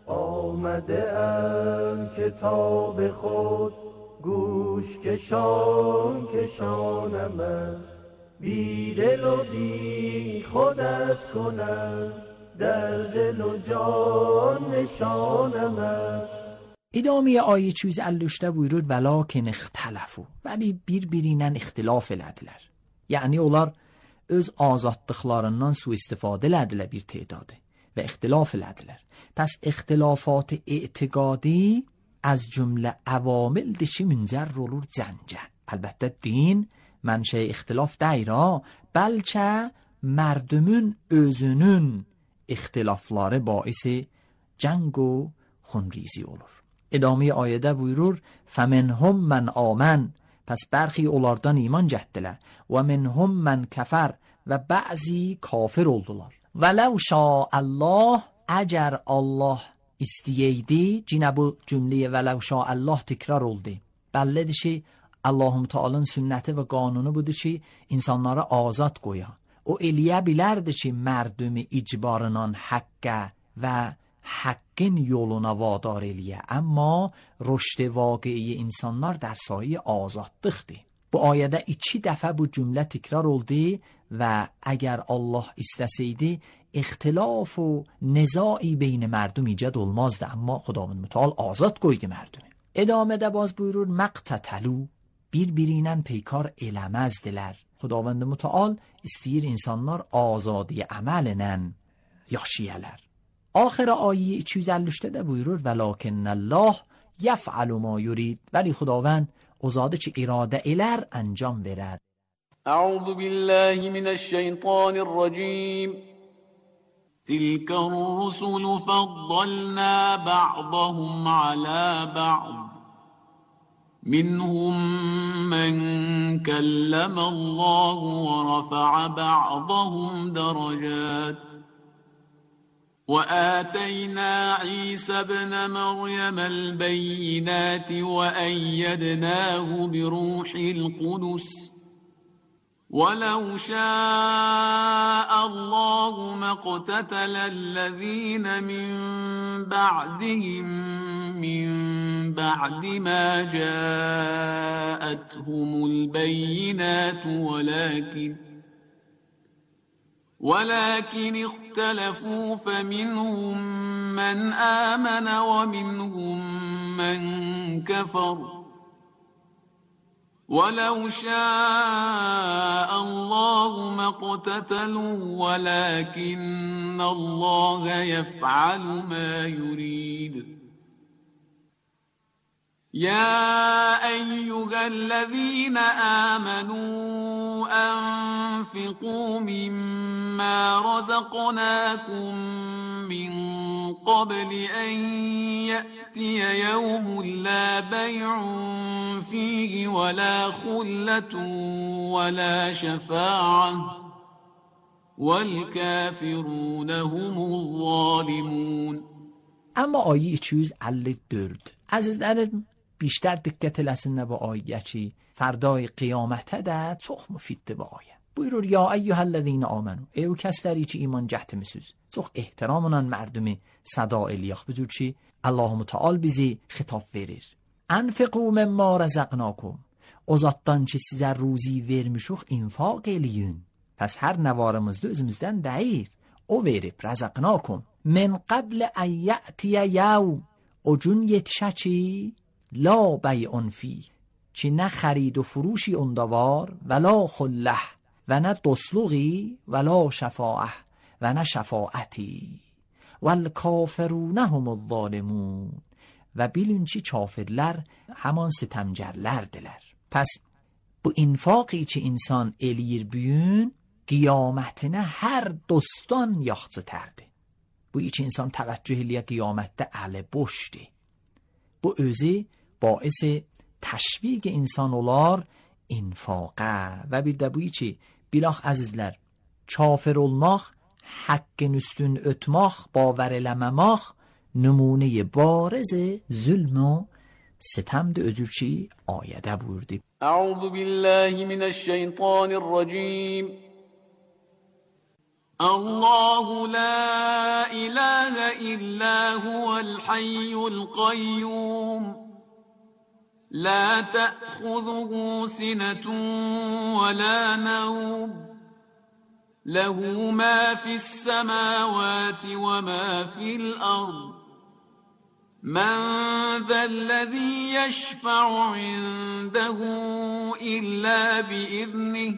آمده ام کتاب خود گوش کشان کشانمت. بی دل و بی خودت کنم در دل و جان نشانمت. İdamiye ayet yüz elli üçte buyurur velakin ixtələfu. Vəli bir-birindən ixtilaf elədilər. Yəni onlar öz azadlıqlarından sui-istifadə elədilər bir tedadı və ixtilaf elədilər. Pəs ixtilafat etiqadi az cümlə əvamildir ki, müncər olur cəncə. Əlbəttə din mənşə ixtilaf deyir ha, bəlkə mərdümün özünün ixtilafları baisi cəng و خونریزی olur. ادامه آیده buyurur فمنهم من آمن. پس برخی onlardan iman gətirdilər و منهم من کفر و بعضی kafir oldular. ولو شاء الله اگر Allah istəyəydi, yine bu cümləyə ولو شاء الله təkrar oldu. Bəllidir ki Allahum Teala'nın sünnəti və qanunu budur ki insanları azad qoya. O eləyə bilərdi ki mərdumi icbarından haqqə və haqqın yoluna vadar eləyə. Amma rüşd vaqiyi insanlar در سایه azadlıqdır. Bu ayədə iki dəfə bu cümlə təkrar oldu və əgər Allah istəsəydi ixtilaf و نزاعی بین مردم ایجاد olmazdı. Amma Xudavənd Mütəal azad qoydu mərdumi. ادامه باز buyurur مقتتلو bir-birinə peykar eləməzdilər. Xudavənd Mütəal istəyir insanlar azadi əməllə yaşayarlar. آخر آیه iki yüz elli üçte de buyurur ولکن الله یفعل ما یرید. ولی خداوند ازاده چه اراده الر انجام برد. اعوذ بالله من الشیطان الرجیم. تلك الرسل فضلنا بعضهم على بعض منهم من كلم الله ورفع بعضهم درجات وآتينا عيسى ابن مريم البينات وأيدناه بروح القدس ولو شاء الله ما اقتتل الذين من بعدهم من بعد ما جاءتهم البينات ولكن ولكن اختلفوا فمنهم من آمن ومنهم من كفر ولو شاء الله ما اقتتلوا ولكن الله يفعل ما يريد. يا أيها الذين آمنوا أنفقوا مما رزقناكم من قبل أن يأتي يوم لا بيع فيه ولا خلة ولا شفاعة والكافرون هم الظالمون. Ama ayı iki yüz elli dörd. Əzizlərim, بیشتر dikkat eləsinlər bu ayəyə ki, fərdای qiyamətə də çox müfiddir bu ayə. Buyurur, ya eyyuhəl-ləzîne âmenû, ey o kəsləri ki iman gətirmisiniz. Çox ehtiramla mərdumi səda eləyək budur ki, Allah-u Teala bizi xitab verir. Anfiqû mimmâ rəzəqnâkum. O zatdan ki sizə ruzi vermişuq, infaq eləyin. Pəs hər nə varımızda özümüzdən deyir. O verib, rəzəqnâkum. Min qabl ən yə'tiyə yevm. O gün yetişə ki, لا بیع فی، که نه خرید و فروشی اندوار ولا خله و نه دسلوغی ولا شفاعه و نه شفاعتی والکافرون هم الظالمون. و bilin ki kafirlər haman sitemgerlərdirlər. Pəs bu infaqi ki insan eləyir bugün qiyamətinə hər dostdan yaxçı tərdi. Bu iki insan təvəccüh eləyə qiyamətdə əli boşdur. Bu özü باعث تشویق insan olar infaqa. Və bir də bu ki bilax əzizlər, kafir olmaq, haqqın üstün ötmək, bavar eləməmək nümunə bariz zulm و ستمdir özür ki ayədə buyurdu. Əuzu billahi mineşşeytanirracim. Allahu la ilahe illa huvel hayyul qayyum. لا تأخذه سنة ولا نوم له ما في السماوات وما في الأرض من ذا الذي يشفع عنده إلا بإذنه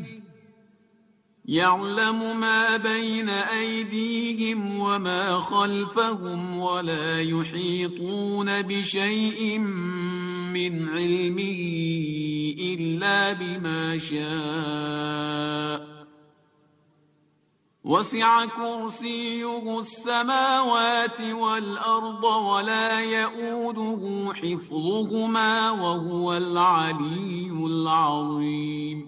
يعلم ما بين أيديهم وما خلفهم ولا يحيطون بشيء من علمه إلا بما شاء وسع كرسيه السماوات والأرض ولا يؤوده حفظهما وهو العلي العظيم.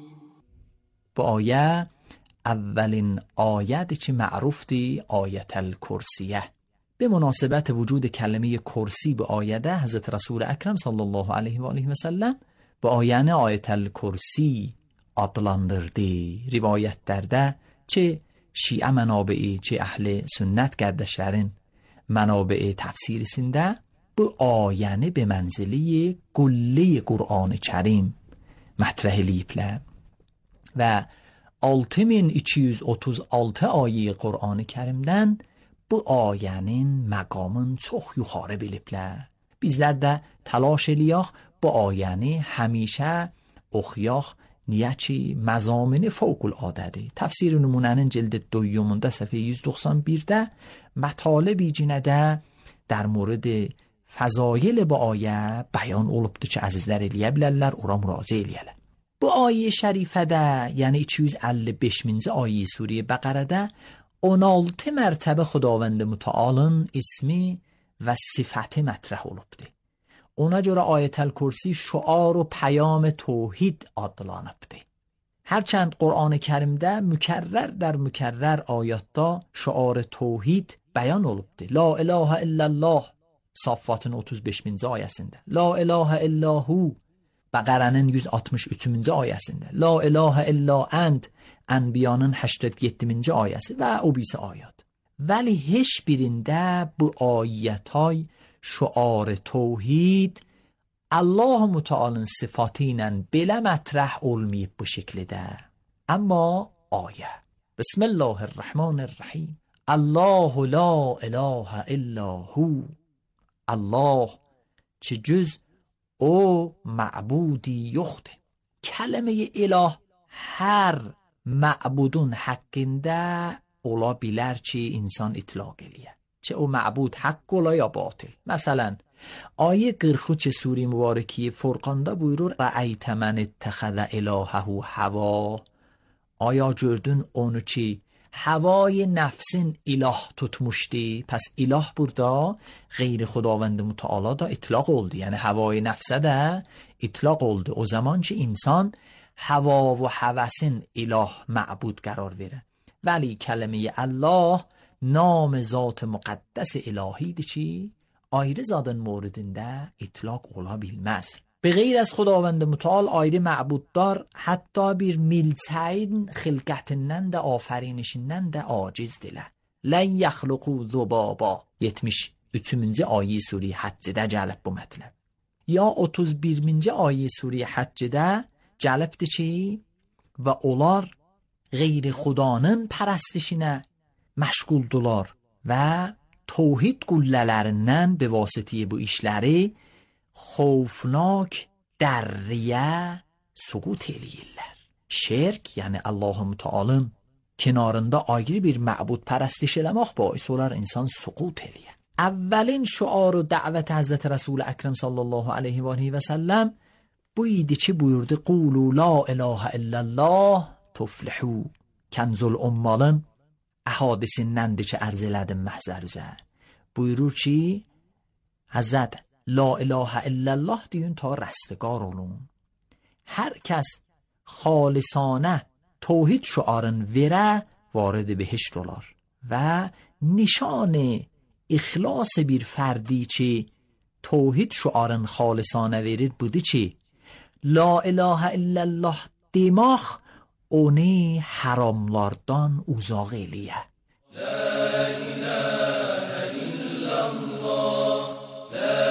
با آیه اولین آیت که معروف دی آیت الکرسیه. به مناسبت وجود کلمه کرسی به آیده حضرت رسول اکرم صلی الله علیه و آله و سلم به آینه آیت الکرسی adlandırdı. Rivayətlərdə çe Şiə mənabei, çe əhl-i sünnət qərdəşlərin mənabei təfsirisində bu ayəni be mənzili qulli Qur'an-ı Kərim mətrəh eləyiblər və altı min iki yüz otuz altı ayə Qur'an-ı Kərimdən bu ayənin məqamın çox yuxarı biliblər. Bizlər də təlaş eləyək bu ayəni həmişə oxuyaq. niyə ki məzamini fövqülədədir. Təfsir nümunənin cildi دویمdə səhifə yüz doxsan birdə mətalebi cinədə در مورد فضایل bu ayə bəyan olubdur ki, əzizlər eləyə bilərlər, ora müraciə eləyərlər. Bu ayə şərifədə, yəni iki yüz əlli beşinci ayə Suriyə Bəqərədə on altı mərtəbə Xudavənd Mütəalın ismi və sifəti mətrəh olubdur. Ona görə ayətəl kursi şuar و پیام توحید adlanıbdır. Hərçənd Qur'an-ı Kərimdə mükərrər در mükərrər ayətdə şuar توحید bəyan olubdur. La ilahe illallah Saffatın otuz beşinci ayəsində. La ilahe illahu Bəqərənin yüz altmış üçüncü ayəsində. La ilahe illa ent Ənbiyanın səksən yeddinci ayəsi və o birisi ayət. Vəli heç birində bu ayətay şuar توحید الله متعالın sıfatı ilə belə mətrəh olmayıb bu şəkildə. Amma ayə Bismillahirrahmanirrahim. Allah la ilahe illa hu. Allah ki cüz o məbudi yoxdur. Kəlmə ilah hər məbudun haqqında ola bilər ki insan itlaq eləyə. چه او معبود حق ولا یا باطل. مثلا Ayı qırx üç suri mübarəki Furqanda buyurur: "Ra'ayt men ittaxaza ilahehu hava." Aya gördün onu ki havای nefsin ilah tutmuşdu. Pes ilah burada غیر خداوند متعالی da اطلاق oldu. Yani havای nefse de اطلاق oldu. O zaman ki insan hava و هوسین ilah معبود قرار verir. ولی کلمه الله نام ذات مقدس الهیdir ki ayrı zadın موردinde اطلاق ola bilmez. به غیر از خداوند متعال ayrı معبودlar hatta bir milçəyin xilqətindən də afərinişindən də acizdirlər. Lən yaxluqu zubaba yetmiş üçüncü ayə sure Həccdə gəlib bu mətləb. Ya otuz birinci ayə sure Həccdə gəlibdir ki və onlar غیر xudanın pərəstişinə məşğuldular və توحید qüllələrindən به واسطه bu işləri خوفناک در ریه سقوط eləyirlər. Şirk, yəni Allahü Teala'nın kenarında ayrı bir məbud pərəstiş eləmək bais olar insan suqut eləyər. Əvvəlin şuarı dəvət Həzrət Resul Əkrəm sallallahu aleyhi və aleyhi və səlləm bu idi ki buyurdu: "Qulu la ilahe illallah tuflihu." Kənzul Ummalın əhadisindəndir ki ərz elədim məhzər üzə. Buyurur ki Həzrət La ilahe illallah دیون تا رستگار olun. هر کس خالصانه توحید شعارن وره وارد بهشت olar. و نشان اخلاص bir فردی چی توحید شعارن خالصانه verir بودی چی La ilahe illallah demək onu haramlardan uzaq eləyə. La ilahe illallah, la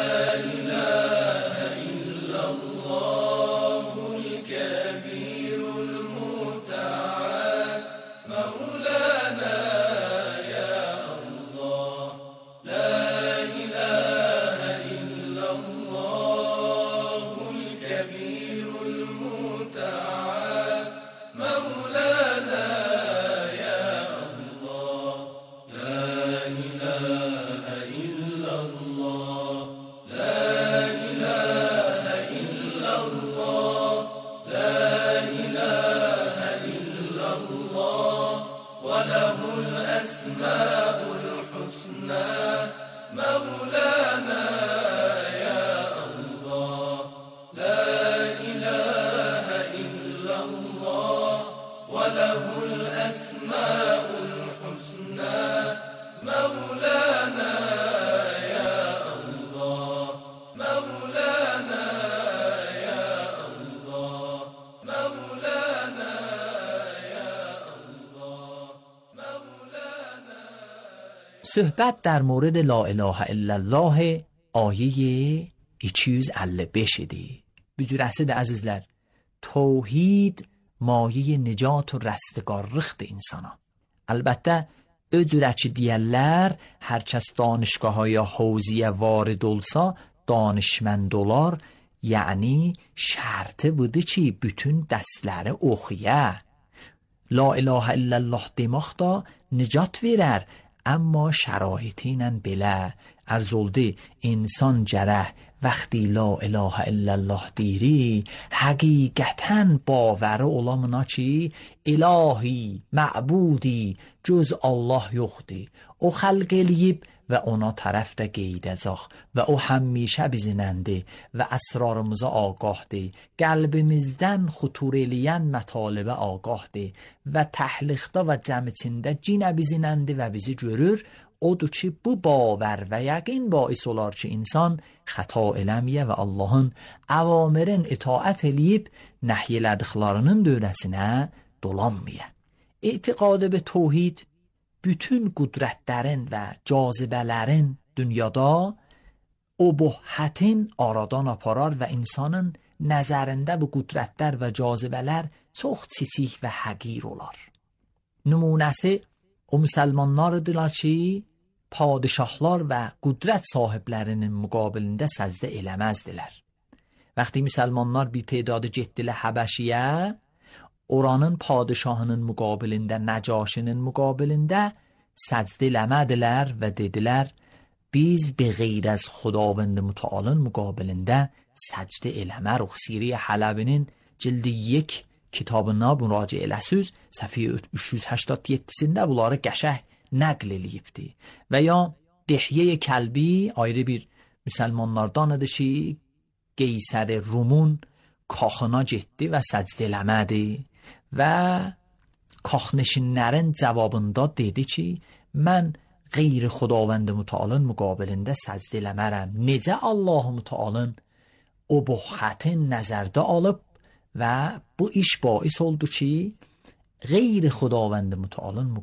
صحبت در مورد لا اله الا الله آیه iki yüz əlli beş idi. Bücürəsidir əzizlər. Tevhid maye nicat و rəstqarlıqdır insana. Əlbəttə öcürə ki deyərlər hər kəs danışgahay حوزیه وارد olsa danışmand olar. Yəni şərti budur ki bütün dərsləri oxuya. La ilahe illallah demək da nicat verər. اما شرایطینن بله ارزولده انسان جره وقتی لا اله الا الله دیری حقیقتاً باوره olamına ki الهی معبودی جز الله yoxdur. O xalq eləyib və ona tərəf də qeydəcək və o həmişə bizinəndir və əsrarımıza ağahdır. Qəlbimizdən xutur eləyən mətalibə ağahdır və təhliqdə və cəm içində cinə bizinəndir və bizi görür. Odur ki bu باور və yəqin باعث olar ki insan xəta eləməyə və Allahın əvamirin itaət eləyib nəhy elədiklərinin dövrəsinə dolanmaya. Etiqadı به توحید bütün qudrətlərin və cazibələrin dünyada obuhətin aradan aparar və insanın nəzərində bu qudrətlər və cazibələr çox kiçik və həqir olar. Nümunəsi o müsəlmanlardılar ki padişahlar və qudrət sahiblərinin müqabilində səcdə eləməzdilər. Vəqti müsəlmanlar bir tedadı getdilər Həbəşiyə, oranın padişahının müqabilində, Nəcaşinin müqabilində səcdə eləmədilər və dedilər biz به غیر از خداوند متعال müqabilində səcdə eləmərik. Siri Hələbinin cildi یک kitabına müraciə eləsiniz, səhifə üç yüz هشتاد و هفت-sində bunları qəşəng nəql eləyibdi. Və ya Dihye Kəlbi ayrı bir müsəlmanlardan idi ki, Qeysər Rumun kaxına getdi və səcdə eləmədi və kaxneşinlərin cavabında dedi ki, mən qeyri xudavənd mütəalın müqabilində səcdə eləmərəm. Necə Allah mütəalın o buxətin nəzərdə alıb və bu iş باعث oldu ki, qeyri xudavənd mütəalın